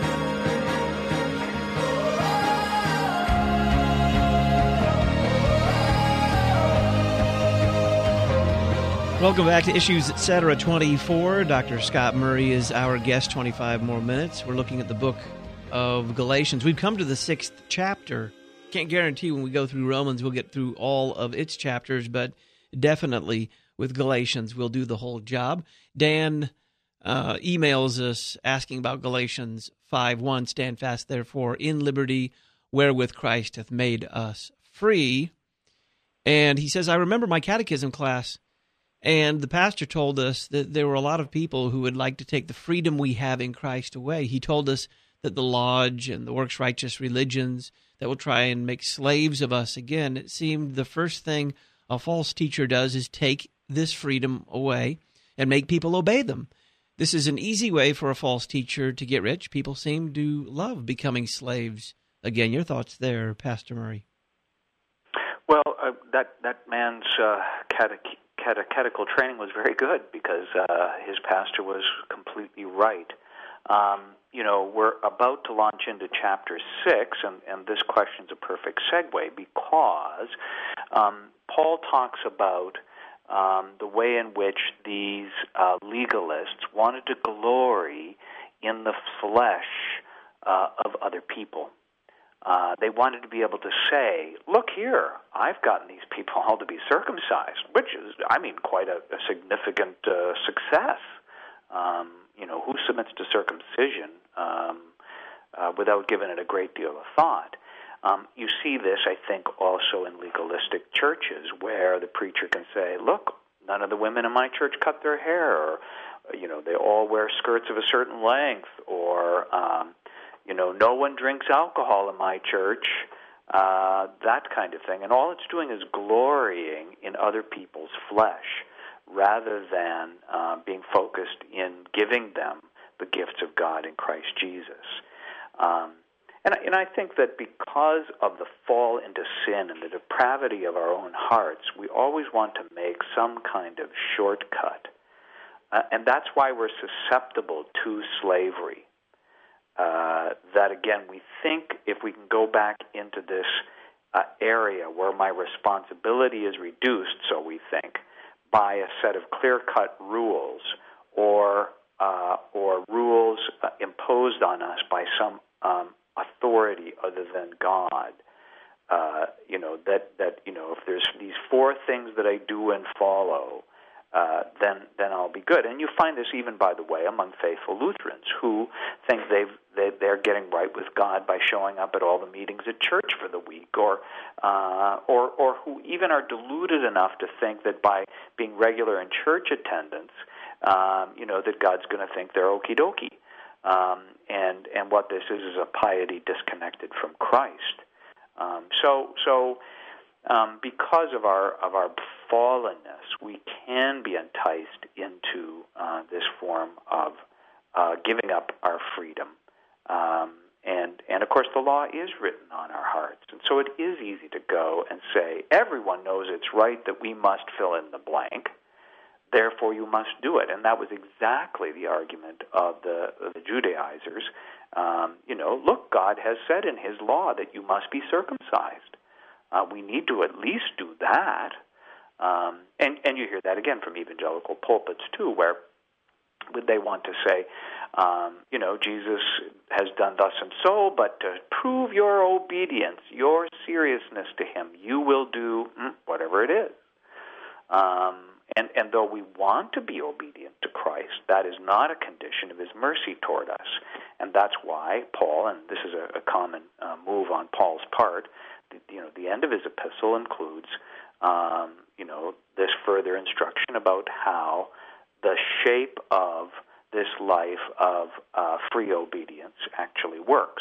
Speaker 1: Welcome back to Issues, et cetera twenty-four. Doctor Scott Murray is our guest, twenty-five more minutes. We're looking at the book of Galatians. We've come to the sixth chapter. Can't guarantee when we go through Romans we'll get through all of its chapters, but definitely with Galatians we'll do the whole job. Dan uh, emails us asking about Galatians five one, stand fast therefore in liberty wherewith Christ hath made us free. And he says, I remember my catechism class, and the pastor told us that there were a lot of people who would like to take the freedom we have in Christ away. He told us that the lodge and the works righteous religions that will try and make slaves of us again, it seemed the first thing a false teacher does is take this freedom away and make people obey them. This is an easy way for a false teacher to get rich. People seem to love becoming slaves Again, your thoughts there, Pastor Murray.
Speaker 3: Well, uh, that that man's uh, catech- catechetical training was very good because uh, his pastor was completely right. Um, you know, we're about to launch into chapter six, and, and this question's a perfect segue because um, Paul talks about um, the way in which these uh, legalists wanted to glory in the flesh uh, of other people. Uh, they wanted to be able to say, look here, I've gotten these people all to be circumcised, which is, I mean, quite a, a significant uh, success. Um, you know, who submits to circumcision um, uh, without giving it a great deal of thought? Um, you see this, I think, also in legalistic churches where the preacher can say, look, none of the women in my church cut their hair, or, you know, they all wear skirts of a certain length, or, um, you know, no one drinks alcohol in my church, uh, that kind of thing. And all it's doing is glorying in other people's flesh rather than uh, being focused in giving them the gifts of God in Christ Jesus. Um, and, and I think that because of the fall into sin and the depravity of our own hearts, we always want to make some kind of shortcut. Uh, and that's why we're susceptible to slavery. Uh, that, again, we think if we can go back into this uh, area where my responsibility is reduced, so we think, by a set of clear-cut rules or uh, or rules uh, imposed on us by some um, authority other than God. Uh, you know that that you know if there's these four things that I do and follow, uh, then then I'll be good. And you find this even, by the way, among faithful Lutherans who think they've they, they're getting right with God by showing up at all the meetings at church for the week, or uh, or or who even are deluded enough to think that by being regular in church attendance, um, you know, that God's going to think they're okie dokie. Um, and and what this is is a piety disconnected from Christ. Um, so so. Um, because of our of our fallenness, we can be enticed into uh, this form of uh, giving up our freedom, um, and and of course the law is written on our hearts, and so it is easy to go and say everyone knows it's right that we must fill in the blank, therefore you must do it, and that was exactly the argument of the of the Judaizers. Um, you know, look, God has said in His law that you must be circumcised. Uh, we need to at least do that. Um, and, and you hear that again from evangelical pulpits, too, where they want to say, um, you know, Jesus has done thus and so, but to prove your obedience, your seriousness to Him, you will do mm, whatever it is. Um, and, and though we want to be obedient to Christ, that is not a condition of His mercy toward us. And that's why Paul, and this is a, a common uh, move on Paul's part, you know, the end of his epistle includes, um, you know, this further instruction about how the shape of this life of uh, free obedience actually works.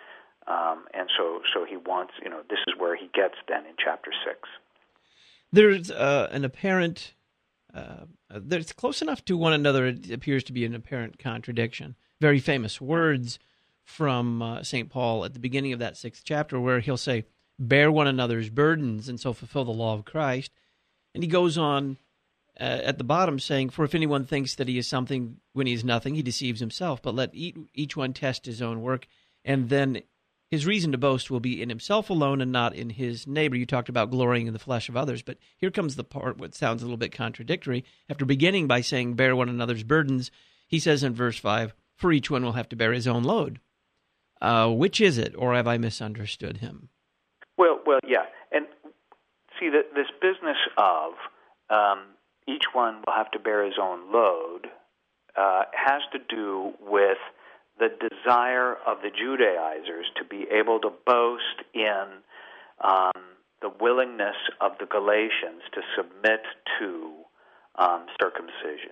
Speaker 3: Um, and so, so he wants, you know, this is where he gets then in chapter six.
Speaker 1: There's uh, an apparent, uh, there's close enough to one another, it appears to be an apparent contradiction. Very famous words from uh, Saint Paul at the beginning of that sixth chapter where he'll say, bear one another's burdens, and so fulfill the law of Christ. And he goes on uh, at the bottom saying, for if anyone thinks that he is something when he is nothing, he deceives himself. But let each one test his own work, and then his reason to boast will be in himself alone and not in his neighbor. You talked about glorying in the flesh of others, but here comes the part what sounds a little bit contradictory. After beginning by saying, bear one another's burdens, he says in verse five, for each one will have to bear his own load. Uh, which is it, or have I misunderstood him?
Speaker 3: Well, well, yeah, and see that this business of um, each one will have to bear his own load uh, has to do with the desire of the Judaizers to be able to boast in um, the willingness of the Galatians to submit to um, circumcision.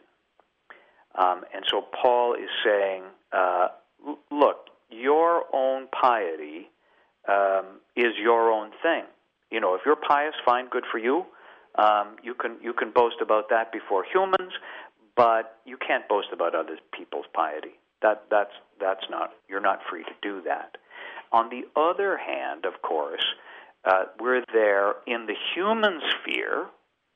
Speaker 3: Um, and so Paul is saying, uh, look, your own piety Um, is your own thing. You know, if you're pious, fine, good for you. Um, you can you can boast about that before humans, but you can't boast about other people's piety. That that's that's not you're not free to do that. On the other hand, of course, uh, we're there in the human sphere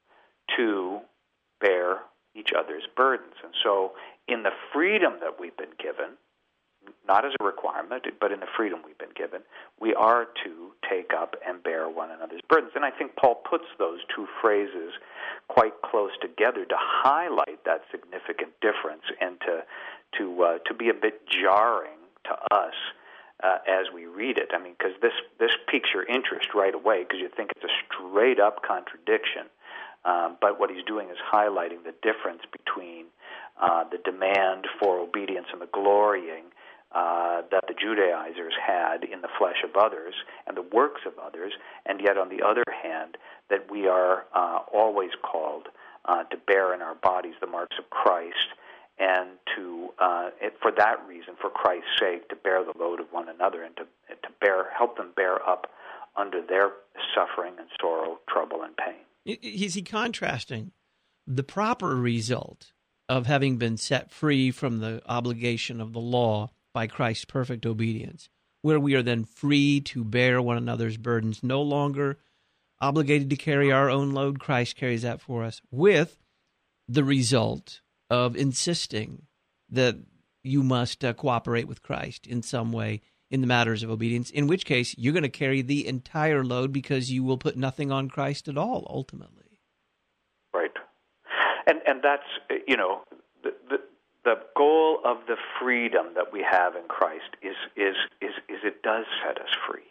Speaker 3: to bear each other's burdens. And so in the freedom that we've been given, not as a requirement, but in the freedom we've been given, we are to take up and bear one another's burdens. And I think Paul puts those two phrases quite close together to highlight that significant difference and to to uh, to be a bit jarring to us uh, as we read it. I mean, because this, this piques your interest right away because you think it's a straight-up contradiction. Um, but what he's doing is highlighting the difference between uh, the demand for obedience and the glorying uh, that the Judaizers had in the flesh of others and the works of others, and yet on the other hand, that we are uh, always called uh, to bear in our bodies the marks of Christ, and to, uh, it, for that reason, for Christ's sake, to bear the load of one another and to, to bear, help them bear up under their suffering and sorrow, trouble, and pain.
Speaker 1: Is he contrasting the proper result of having been set free from the obligation of the law by Christ's perfect obedience, where we are then free to bear one another's burdens, no longer obligated to carry our own load, Christ carries that for us, with the result of insisting that you must uh, cooperate with Christ in some way in the matters of obedience, in which case you're going to carry the entire load because you will put nothing on Christ at all, ultimately.
Speaker 3: Right. And and that's, you know, the the, the goal of the freedom that we have in Christ is is is, is it does set us free.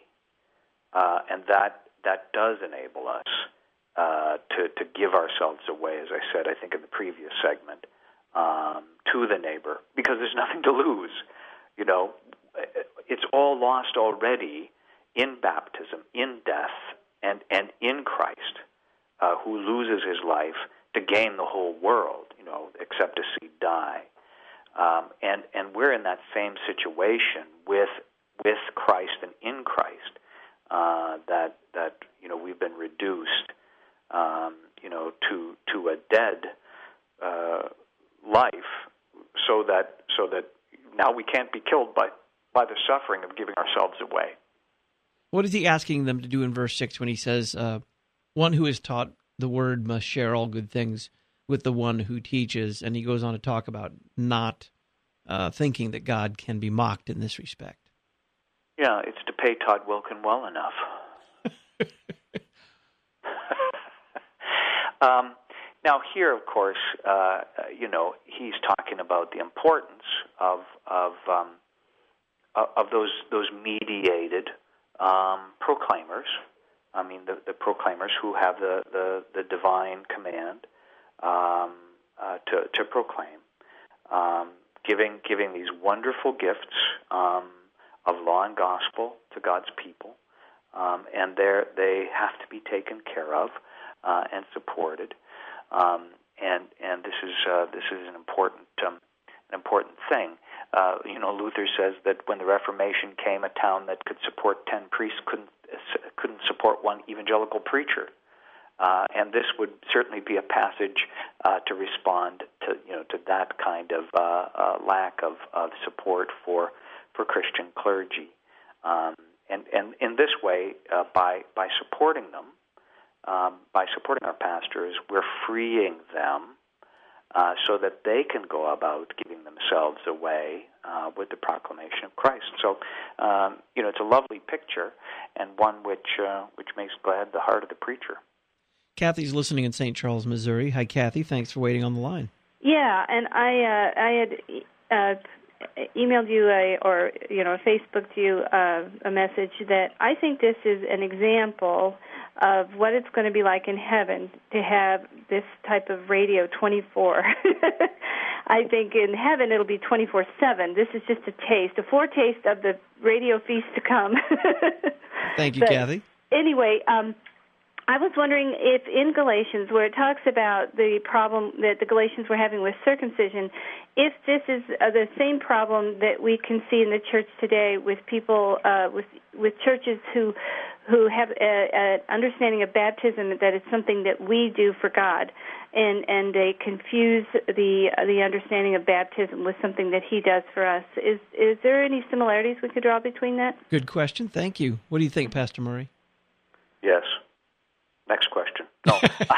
Speaker 3: Uh, and that that does enable us uh, to, to give ourselves away, as I said, I think in the previous segment, um, to the neighbor, because there's nothing to lose, you know. It's all lost already in baptism, in death, and, and in Christ, uh, who loses his life to gain the whole world, you know, except to see die. Um, and, and we're in that same situation with with Christ and in Christ, uh, that that you know we've been reduced, um, you know, to to a dead uh, life, so that so that now we can't be killed by. by the suffering of giving ourselves away.
Speaker 1: What is he asking them to do in verse six when he says, uh, one who is taught the word must share all good things with the one who teaches, and he goes on to talk about not uh, thinking that God can be mocked in this respect.
Speaker 3: Yeah, it's to pay Todd Wilkin well enough. um, now here, of course, uh, you know, he's talking about the importance of of um, of those those mediated um, proclaimers. I mean, the, the proclaimers who have the, the, the divine command um, uh, to to proclaim, um, giving giving these wonderful gifts um, of law and gospel to God's people, um, and they they have to be taken care of uh, and supported. Um, and and this is uh, this is an important um, an important thing. Uh, you know, Luther says that when the Reformation came, a town that could support ten priests couldn't uh, couldn't support one evangelical preacher, uh, and this would certainly be a passage uh, to respond to you know to that kind of uh, uh, lack of, of support for for Christian clergy, um, and and in this way, uh, by by supporting them, um, by supporting our pastors, we're freeing them. Uh, so that they can go about giving themselves away uh, with the proclamation of Christ. So, um, you know, it's a lovely picture and one which uh, which makes glad the heart of the preacher.
Speaker 1: Kathy's listening in Saint Charles, Missouri. Hi, Kathy. Thanks for waiting on the line.
Speaker 8: Yeah, and I uh, I had uh, emailed you a, or you know Facebooked you uh, a message that I think this is an example of what it's going to be like in heaven to have this type of radio twenty-four. I think in heaven it'll be twenty-four seven. This is just a taste, a foretaste of the radio feast to come.
Speaker 1: Thank you,
Speaker 8: but
Speaker 1: Kathy.
Speaker 8: Anyway, um, I was wondering if in Galatians, where it talks about the problem that the Galatians were having with circumcision, if this is uh, the same problem that we can see in the church today with people, uh, with with churches who who have an understanding of baptism that it's something that we do for God, and and they confuse the the understanding of baptism with something that He does for us. Is is there any similarities we could draw between that?
Speaker 1: Good question. Thank you. What do you think, Pastor Murray?
Speaker 3: Yes. Next question. No.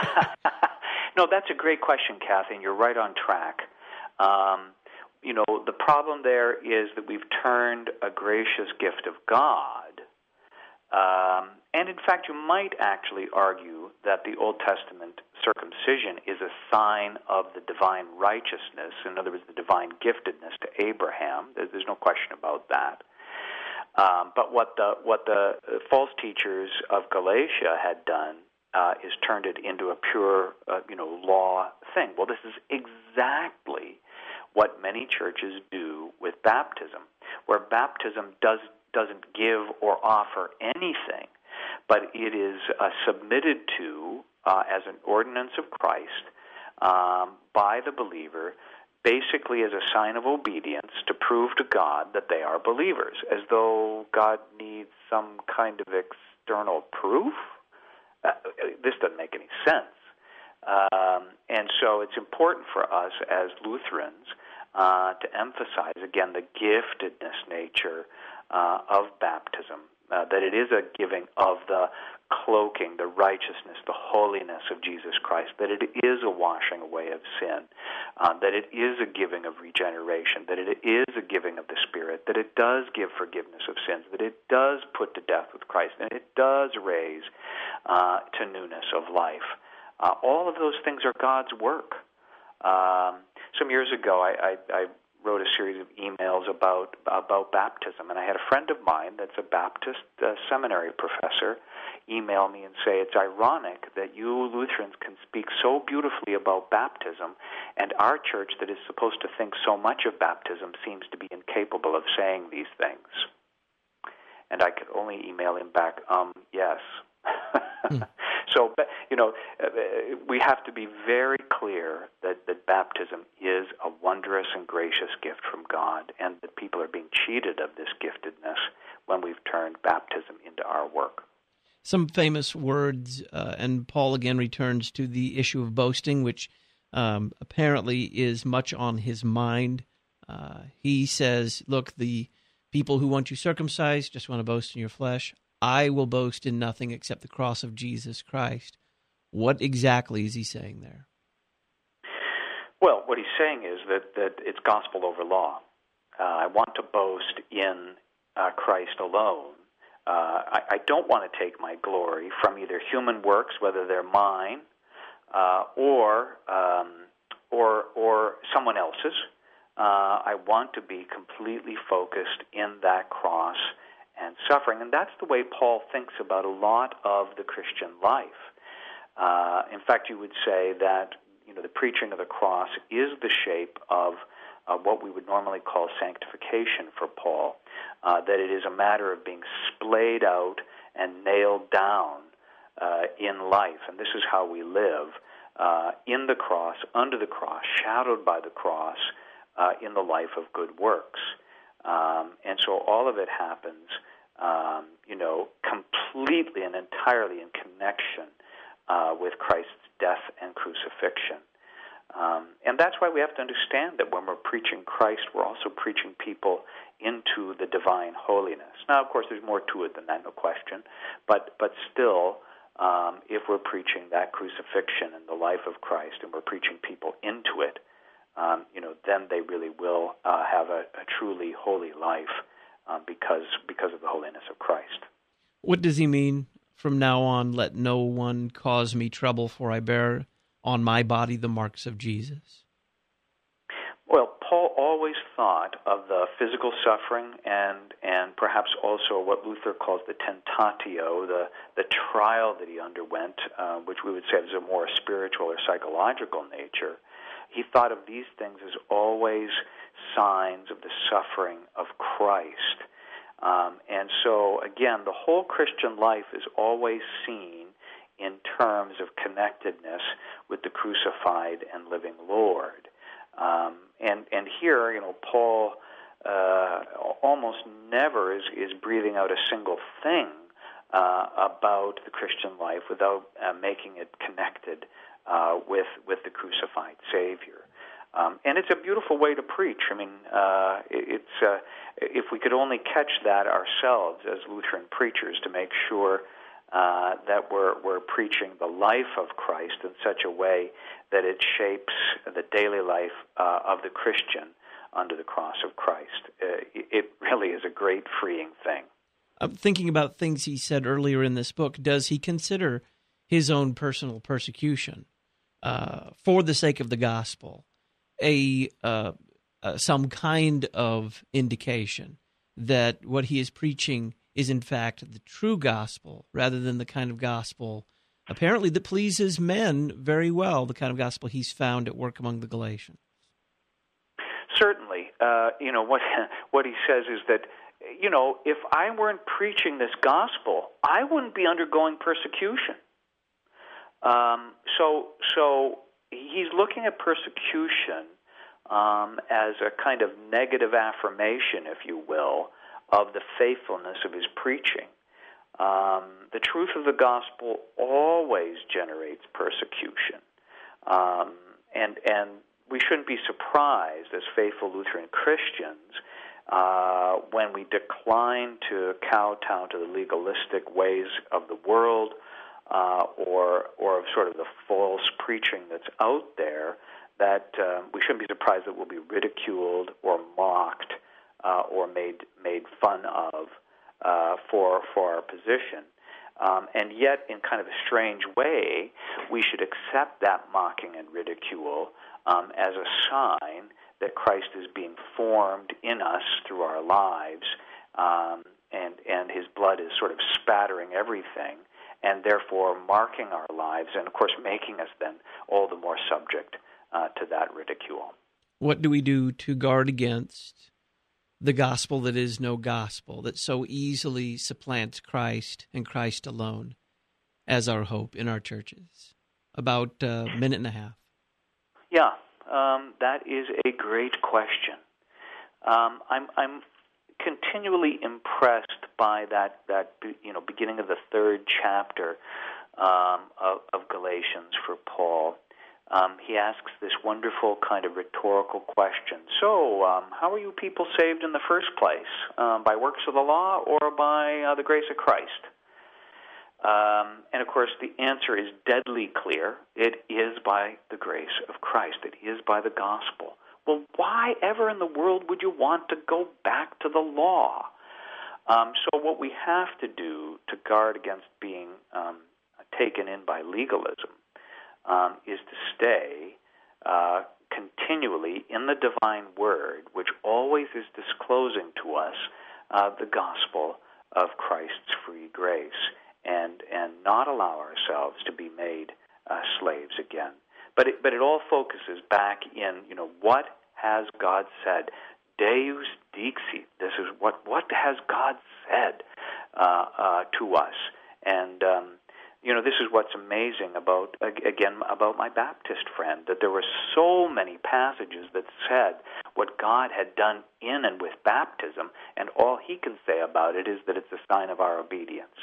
Speaker 3: No, that's a great question, Kathy, and you're right on track. Um, you know, the problem there is that we've turned a gracious gift of God, um, and in fact, you might actually argue that the Old Testament circumcision is a sign of the divine righteousness, in other words, the divine giftedness to Abraham. There's no question about that. Um, but what the what the false teachers of Galatia had done uh, is turned it into a pure, uh, you know, law thing. Well, this is exactly what many churches do with baptism, where baptism does doesn't give or offer anything, but it is uh, submitted to uh, as an ordinance of Christ um, by the believer, basically as a sign of obedience to prove to God that they are believers, as though God needs some kind of external proof. Uh, this doesn't make any sense. Um, and so it's important for us as Lutherans uh, to emphasize, again, the giftedness nature uh, of baptism, uh, that it is a giving of the cloaking, the righteousness, the holiness of Jesus Christ, that it is a washing away of sin, uh, that it is a giving of regeneration, that it is a giving of the Spirit, that it does give forgiveness of sins, that it does put to death with Christ, and it does raise uh, to newness of life. Uh, all of those things are God's work. Um, some years ago, I, I, I wrote a series of emails about about baptism, and I had a friend of mine that's a Baptist uh, seminary professor email me and say, it's ironic that you Lutherans can speak so beautifully about baptism, and our church that is supposed to think so much of baptism seems to be incapable of saying these things. And I could only email him back, um, yes. hmm. So, you know, we have to be very clear that, that baptism is a wondrous and gracious gift from God, and that people are being cheated of this giftedness when we've turned baptism into our work.
Speaker 1: Some famous words, uh, and Paul again returns to the issue of boasting, which um, apparently is much on his mind. Uh, he says, look, the people who want you circumcised just want to boast in your flesh. I will boast in nothing except the cross of Jesus Christ. What exactly is he saying there?
Speaker 3: Well, what he's saying is that, that it's gospel over law. Uh, I want to boast in uh, Christ alone. Uh, I, I don't want to take my glory from either human works, whether they're mine, uh, or um, or or someone else's. Uh, I want to be completely focused in that cross and suffering, and that's the way Paul thinks about a lot of the Christian life. Uh, in fact, you would say that you know the preaching of the cross is the shape of uh, what we would normally call sanctification for Paul. Uh, that it is a matter of being splayed out and nailed down uh, in life, and this is how we live uh, in the cross, under the cross, shadowed by the cross, uh, in the life of good works. Um, and so all of it happens, um, you know, completely and entirely in connection uh, with Christ's death and crucifixion. Um, and that's why we have to understand that when we're preaching Christ, we're also preaching people into the divine holiness. Now, of course, there's more to it than that, no question. But but still, um, if we're preaching that crucifixion and the life of Christ, and we're preaching people into it, um, you know, then they really will uh, have a, a truly holy life uh, because because of the holiness of Christ.
Speaker 1: What does he mean? From now on, let no one cause me trouble, for I bear on my body the marks of Jesus.
Speaker 3: Well, Paul always thought of the physical suffering and and perhaps also what Luther calls the tentatio, the, the trial that he underwent, uh, which we would say is a more spiritual or psychological nature. He thought of these things as always signs of the suffering of Christ. Um, and so, again, the whole Christian life is always seen in terms of connectedness with the crucified and living Lord. Um, and, and here, you know, Paul uh, almost never is, is breathing out a single thing uh, about the Christian life without uh, making it connected uh, with with the crucified Savior. Um, and it's a beautiful way to preach. I mean, uh, it's uh, if we could only catch that ourselves as Lutheran preachers to make sure uh, that we're we're preaching the life of Christ in such a way that it shapes the daily life uh, of the Christian under the cross of Christ. Uh, it really is a great freeing thing.
Speaker 1: I'm thinking about things he said earlier in this book. Does he consider his own personal persecution uh, for the sake of the gospel a uh, uh, some kind of indication that what he is preaching is in fact the true gospel rather than the kind of gospel apparently that pleases men very well, the kind of gospel he's found at work among the Galatians?
Speaker 3: Certainly. Uh, you know, what what he says is that, you know, if I weren't preaching this gospel, I wouldn't be undergoing persecution. Um, so, so he's looking at persecution um, as a kind of negative affirmation, if you will, of the faithfulness of his preaching. Um, the truth of the gospel always generates persecution, um, and and we shouldn't be surprised as faithful Lutheran Christians uh, when we decline to kowtow to the legalistic ways of the world uh, or or of sort of the false preaching that's out there, that uh, we shouldn't be surprised that we'll be ridiculed or mocked uh, or made made fun of uh, for for our position. Um, and yet, in kind of a strange way, we should accept that mocking and ridicule um, as a sign that Christ is being formed in us through our lives, um, and and His blood is sort of spattering everything, and therefore marking our lives, and of course making us then all the more subject uh, to that ridicule.
Speaker 1: What do we do to guard against the gospel that is no gospel, that so easily supplants Christ and Christ alone as our hope in our churches? About a minute and a half.
Speaker 3: Yeah, um, that is a great question. Um, I'm, I'm continually impressed by that, that you know, beginning of the third chapter um, of, of Galatians for Paul. Um, he asks this wonderful kind of rhetorical question. So, um, how are you people saved in the first place? Um, by works of the law or by uh, the grace of Christ? Um, and, of course, the answer is deadly clear. It is by the grace of Christ. It is by the gospel. Well, why ever in the world would you want to go back to the law? Um, so what we have to do to guard against being um, taken in by legalism Um, is to stay uh, continually in the divine word, which always is disclosing to us uh, the gospel of Christ's free grace, and and not allow ourselves to be made uh, slaves again. But it, but it all focuses back in, you know, what has God said? Deus dixit. This is what what has God said uh, uh, to us, and um, You know, this is what's amazing about, again, about my Baptist friend, that there were so many passages that said what God had done in and with baptism, and all he can say about it is that it's a sign of our obedience.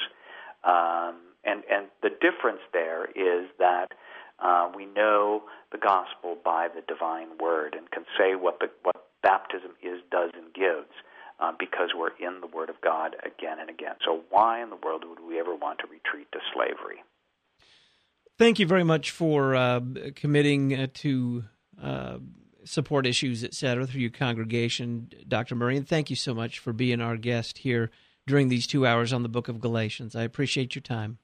Speaker 3: Um, and, and the difference there is that uh, we know the gospel by the divine word and can say what, the, what baptism is, does, and gives. Uh, because we're in the Word of God again and again. So why in the world would we ever want to retreat to slavery?
Speaker 1: Thank you very much for uh, committing uh, to uh, support issues, et cetera, through your congregation, Doctor Murray, and thank you so much for being our guest here during these two hours on the Book of Galatians. I appreciate your time.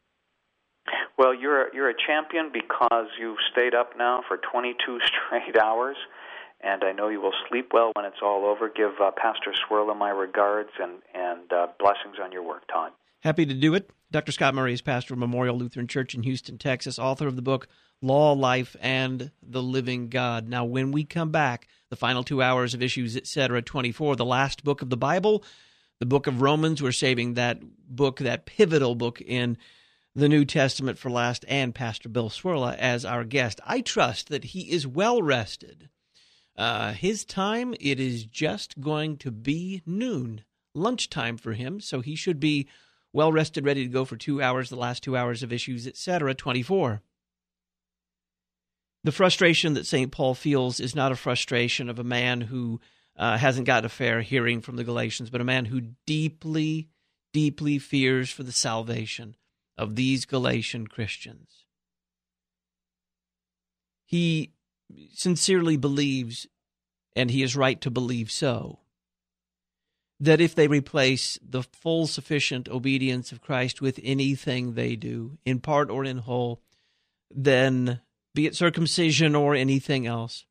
Speaker 3: Well, you're a, you're a champion because you've stayed up now for twenty-two straight hours. And I know you will sleep well when it's all over. Give uh, Pastor Swirla my regards and, and uh, blessings on your work, Todd.
Speaker 1: Happy to do it. Doctor Scott Murray is pastor of Memorial Lutheran Church in Houston, Texas, author of the book Law, Life, and the Living God. Now, when we come back, the final two hours of Issues, et cetera, twenty-four, the last book of the Bible, the book of Romans. We're saving that book, that pivotal book in the New Testament for last, and Pastor Bill Swirla as our guest. I trust that he is well rested. Uh, his time, it is just going to be noon, lunchtime for him, so he should be well rested, ready to go for two hours, the last two hours of Issues, et cetera, twenty-four. The frustration that Saint Paul feels is not a frustration of a man who uh, hasn't got a fair hearing from the Galatians, but a man who deeply, deeply fears for the salvation of these Galatian Christians. He sincerely believes, and he is right to believe so, that if they replace the full sufficient obedience of Christ with anything they do, in part or in whole, then be it circumcision or anything else,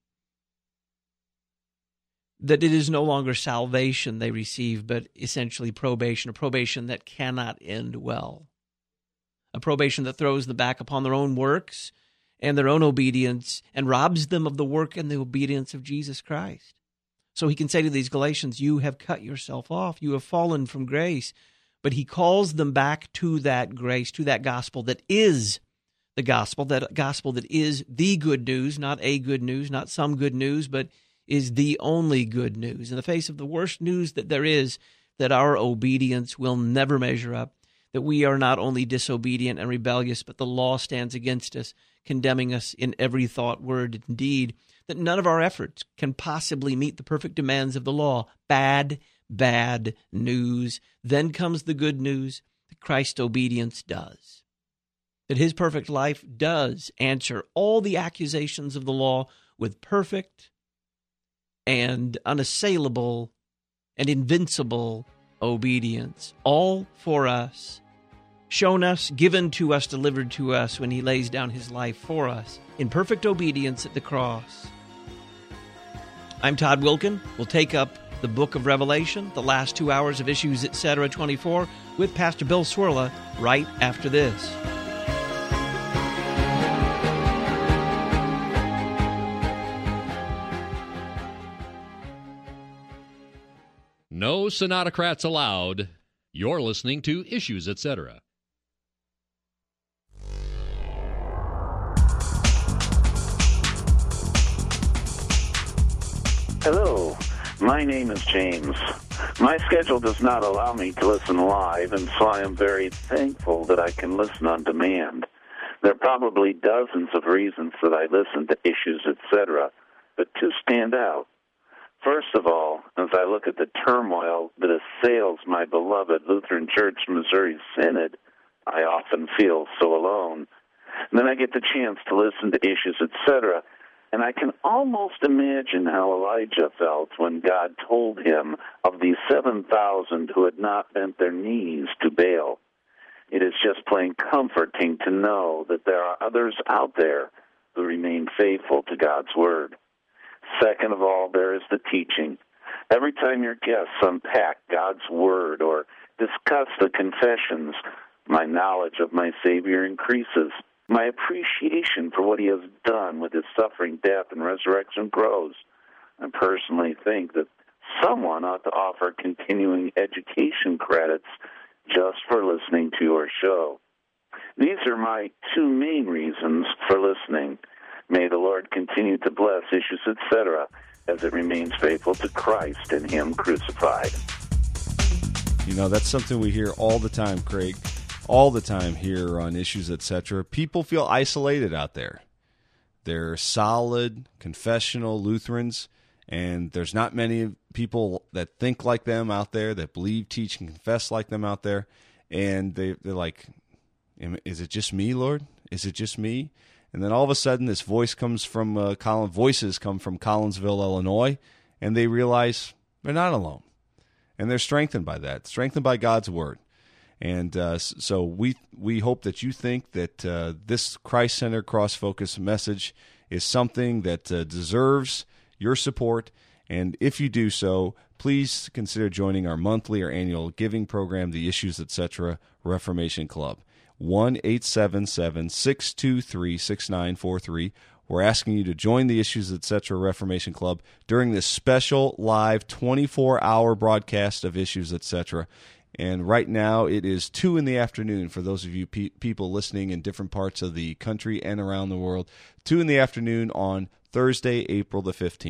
Speaker 1: that it is no longer salvation they receive, but essentially probation, a probation that cannot end well, a probation that throws them back upon their own works and their own obedience and robs them of the work and the obedience of Jesus Christ. So he can say to these Galatians, you have cut yourself off, you have fallen from grace, but he calls them back to that grace, to that gospel that is the gospel, that gospel that is the good news, not a good news, not some good news, but is the only good news. In the face of the worst news that there is, that our obedience will never measure up, that we are not only disobedient and rebellious, but the law stands against us, condemning us in every thought, word, and deed, that none of our efforts can possibly meet the perfect demands of the law. Bad, bad news. Then comes the good news that Christ's obedience does. That his perfect life does answer all the accusations of the law with perfect and unassailable and invincible obedience. All for us, shown us, given to us, delivered to us when he lays down his life for us in perfect obedience at the cross. I'm Todd Wilkin. We'll take up the book of Revelation, the last two hours of Issues, et cetera, twenty-four, with Pastor Bill Cwirla right after this.
Speaker 2: No Sonatocrats allowed. You're listening to Issues, et cetera.
Speaker 4: Hello, my name is James. My schedule does not allow me to listen live, and so I am very thankful that I can listen on demand. There are probably dozens of reasons that I listen to Issues, et cetera, but two stand out. First of all, as I look at the turmoil that assails my beloved Lutheran Church Missouri Synod, I often feel so alone. And then I get the chance to listen to Issues, et cetera, and I can almost imagine how Elijah felt when God told him of these seven thousand who had not bent their knees to Baal. It is just plain comforting to know that there are others out there who remain faithful to God's Word. Second of all, there is the teaching. Every time your guests unpack God's Word or discuss the confessions, my knowledge of my Savior increases. My appreciation for what he has done with his suffering, death, and resurrection grows. I personally think that someone ought to offer continuing education credits just for listening to your show. These are my two main reasons for listening. May the Lord continue to bless Issues, et cetera, as it remains faithful to Christ and him crucified.
Speaker 6: You know, that's something we hear all the time, Craig. All the time here on Issues, et cetera. People feel isolated out there. They're solid, confessional Lutherans, and there's not many people that think like them out there, that believe, teach, and confess like them out there. And they, they're like, is it just me, Lord? Is it just me? And then all of a sudden, this voice comes from uh, Collin, voices come from Collinsville, Illinois, and they realize they're not alone. And they're strengthened by that, strengthened by God's Word. And uh, so we we hope that you think that uh, this Christ-centered, cross-focused message is something that uh, deserves your support. And if you do so, please consider joining our monthly or annual giving program, the Issues, et cetera. Reformation Club. one eight seven seven, six two three, six nine four three. We're asking you to join the Issues, et cetera. Reformation Club during this special live twenty-four hour broadcast of Issues, et cetera. And right now it is two in the afternoon for those of you pe- people listening in different parts of the country and around the world. two in the afternoon on Thursday, April the fifteenth.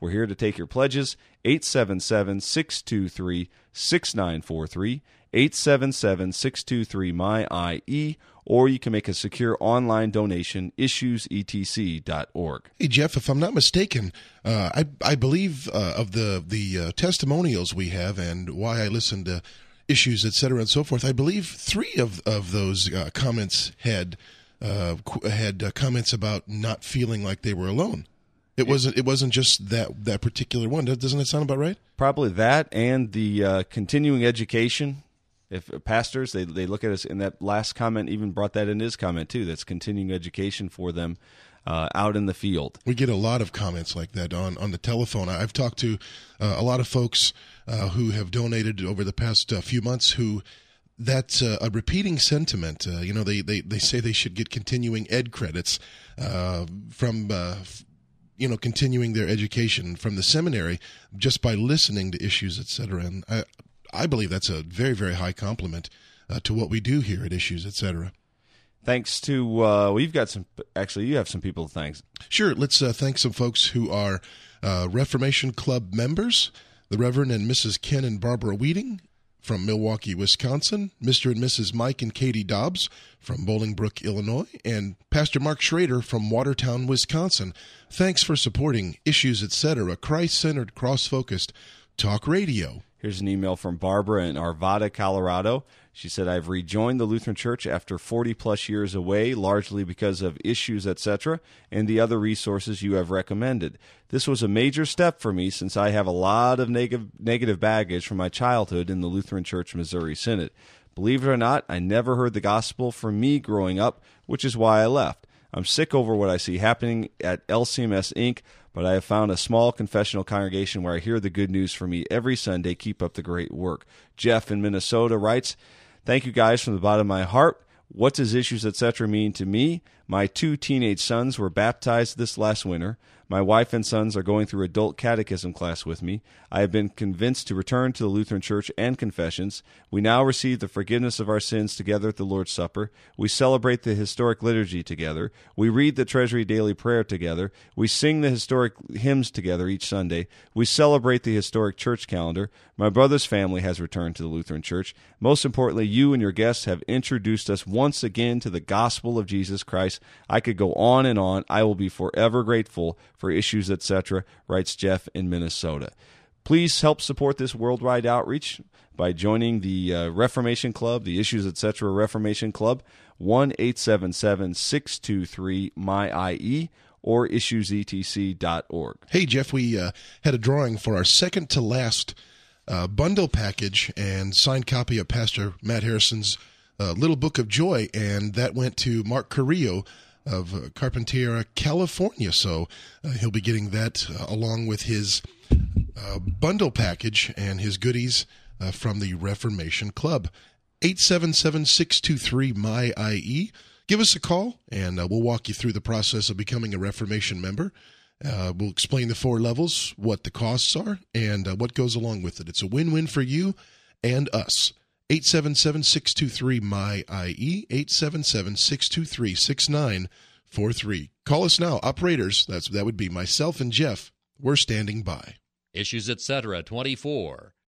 Speaker 6: We're here to take your pledges. eight seven seven, six two three, six nine four three, eight seven seven, six two three, M Y I E, or you can make a secure online donation, issues e t c dot org.
Speaker 5: Hey, Jeff, if I'm not mistaken, uh, I I believe uh, of the, the uh, testimonials we have and why I listen to Issues, et cetera, and so forth, I believe three of, of those uh, comments had uh, qu- had uh, comments about not feeling like they were alone. It wasn't. It wasn't just that that particular one. Doesn't it sound about right?
Speaker 6: Probably that, and the uh, continuing education. If uh, pastors, they they look at us, and that last comment even brought that in his comment too. That's continuing education for them uh, out in the field.
Speaker 5: We get a lot of comments like that on, on the telephone. I've talked to uh, a lot of folks uh, who have donated over the past uh, few months who. That's uh, a repeating sentiment. Uh, you know, they, they, they say they should get continuing ed credits uh, from, uh, f- you know, continuing their education from the seminary just by listening to Issues, et cetera. And I, I believe that's a very, very high compliment uh, to what we do here at Issues, et cetera.
Speaker 6: Thanks to, uh, we've got some, actually, you have some people to thank.
Speaker 5: Sure. Let's uh, thank some folks who are uh, Reformation Club members, the Reverend and Missus Ken and Barbara Weeding, from Milwaukee, Wisconsin, Mister and Missus Mike and Katie Dobbs from Bolingbrook, Illinois, and Pastor Mark Schrader from Watertown, Wisconsin. Thanks for supporting Issues, et cetera, Christ-centered, cross-focused talk radio.
Speaker 6: Here's an email from Barbara in Arvada, Colorado. She said, I've rejoined the Lutheran Church after forty-plus years away, largely because of Issues, et cetera, and the other resources you have recommended. This was a major step for me since I have a lot of neg- negative baggage from my childhood in the Lutheran Church Missouri Synod. Believe it or not, I never heard the gospel for me growing up, which is why I left. I'm sick over what I see happening at L C M S Incorporated, but I have found a small confessional congregation where I hear the good news from me every Sunday. Keep up the great work. Jeff in Minnesota writes, thank you guys from the bottom of my heart. What does Issues, et cetera mean to me? My two teenage sons were baptized this last winter. My wife and sons are going through adult catechism class with me. I have been convinced to return to the Lutheran Church and confessions. We now receive the forgiveness of our sins together at the Lord's Supper. We celebrate the historic liturgy together. We read the Treasury Daily Prayer together. We sing the historic hymns together each Sunday. We celebrate the historic church calendar. My brother's family has returned to the Lutheran Church. Most importantly, you and your guests have introduced us once again to the gospel of Jesus Christ. I could go on and on. I will be forever grateful for Issues, et cetera, writes Jeff in Minnesota. Please help support this worldwide outreach by joining the uh, Reformation Club, the Issues, et cetera Reformation Club, one eight seven seven, six two three, M Y I E, or issues e t c dot org.
Speaker 5: Hey, Jeff, we uh, had a drawing for our second to last uh, bundle package and signed copy of Pastor Matt Harrison's uh, Little Book of Joy, and that went to Mark Carrillo of uh, Carpintera, California. So uh, he'll be getting that uh, along with his uh, bundle package and his goodies uh, from the Reformation Club. eight seven seven, six two three, M Y I E. Give us a call, and uh, we'll walk you through the process of becoming a Reformation member. Uh, we'll explain the four levels, what the costs are, and uh, what goes along with it. It's a win-win for you and us. eight seven seven, six two three, M Y I E, eight seven seven, six two three, six nine four three. Call us now. Operators, that's that would be myself and Jeff. We're standing by.
Speaker 2: Issues, et cetera, twenty-four.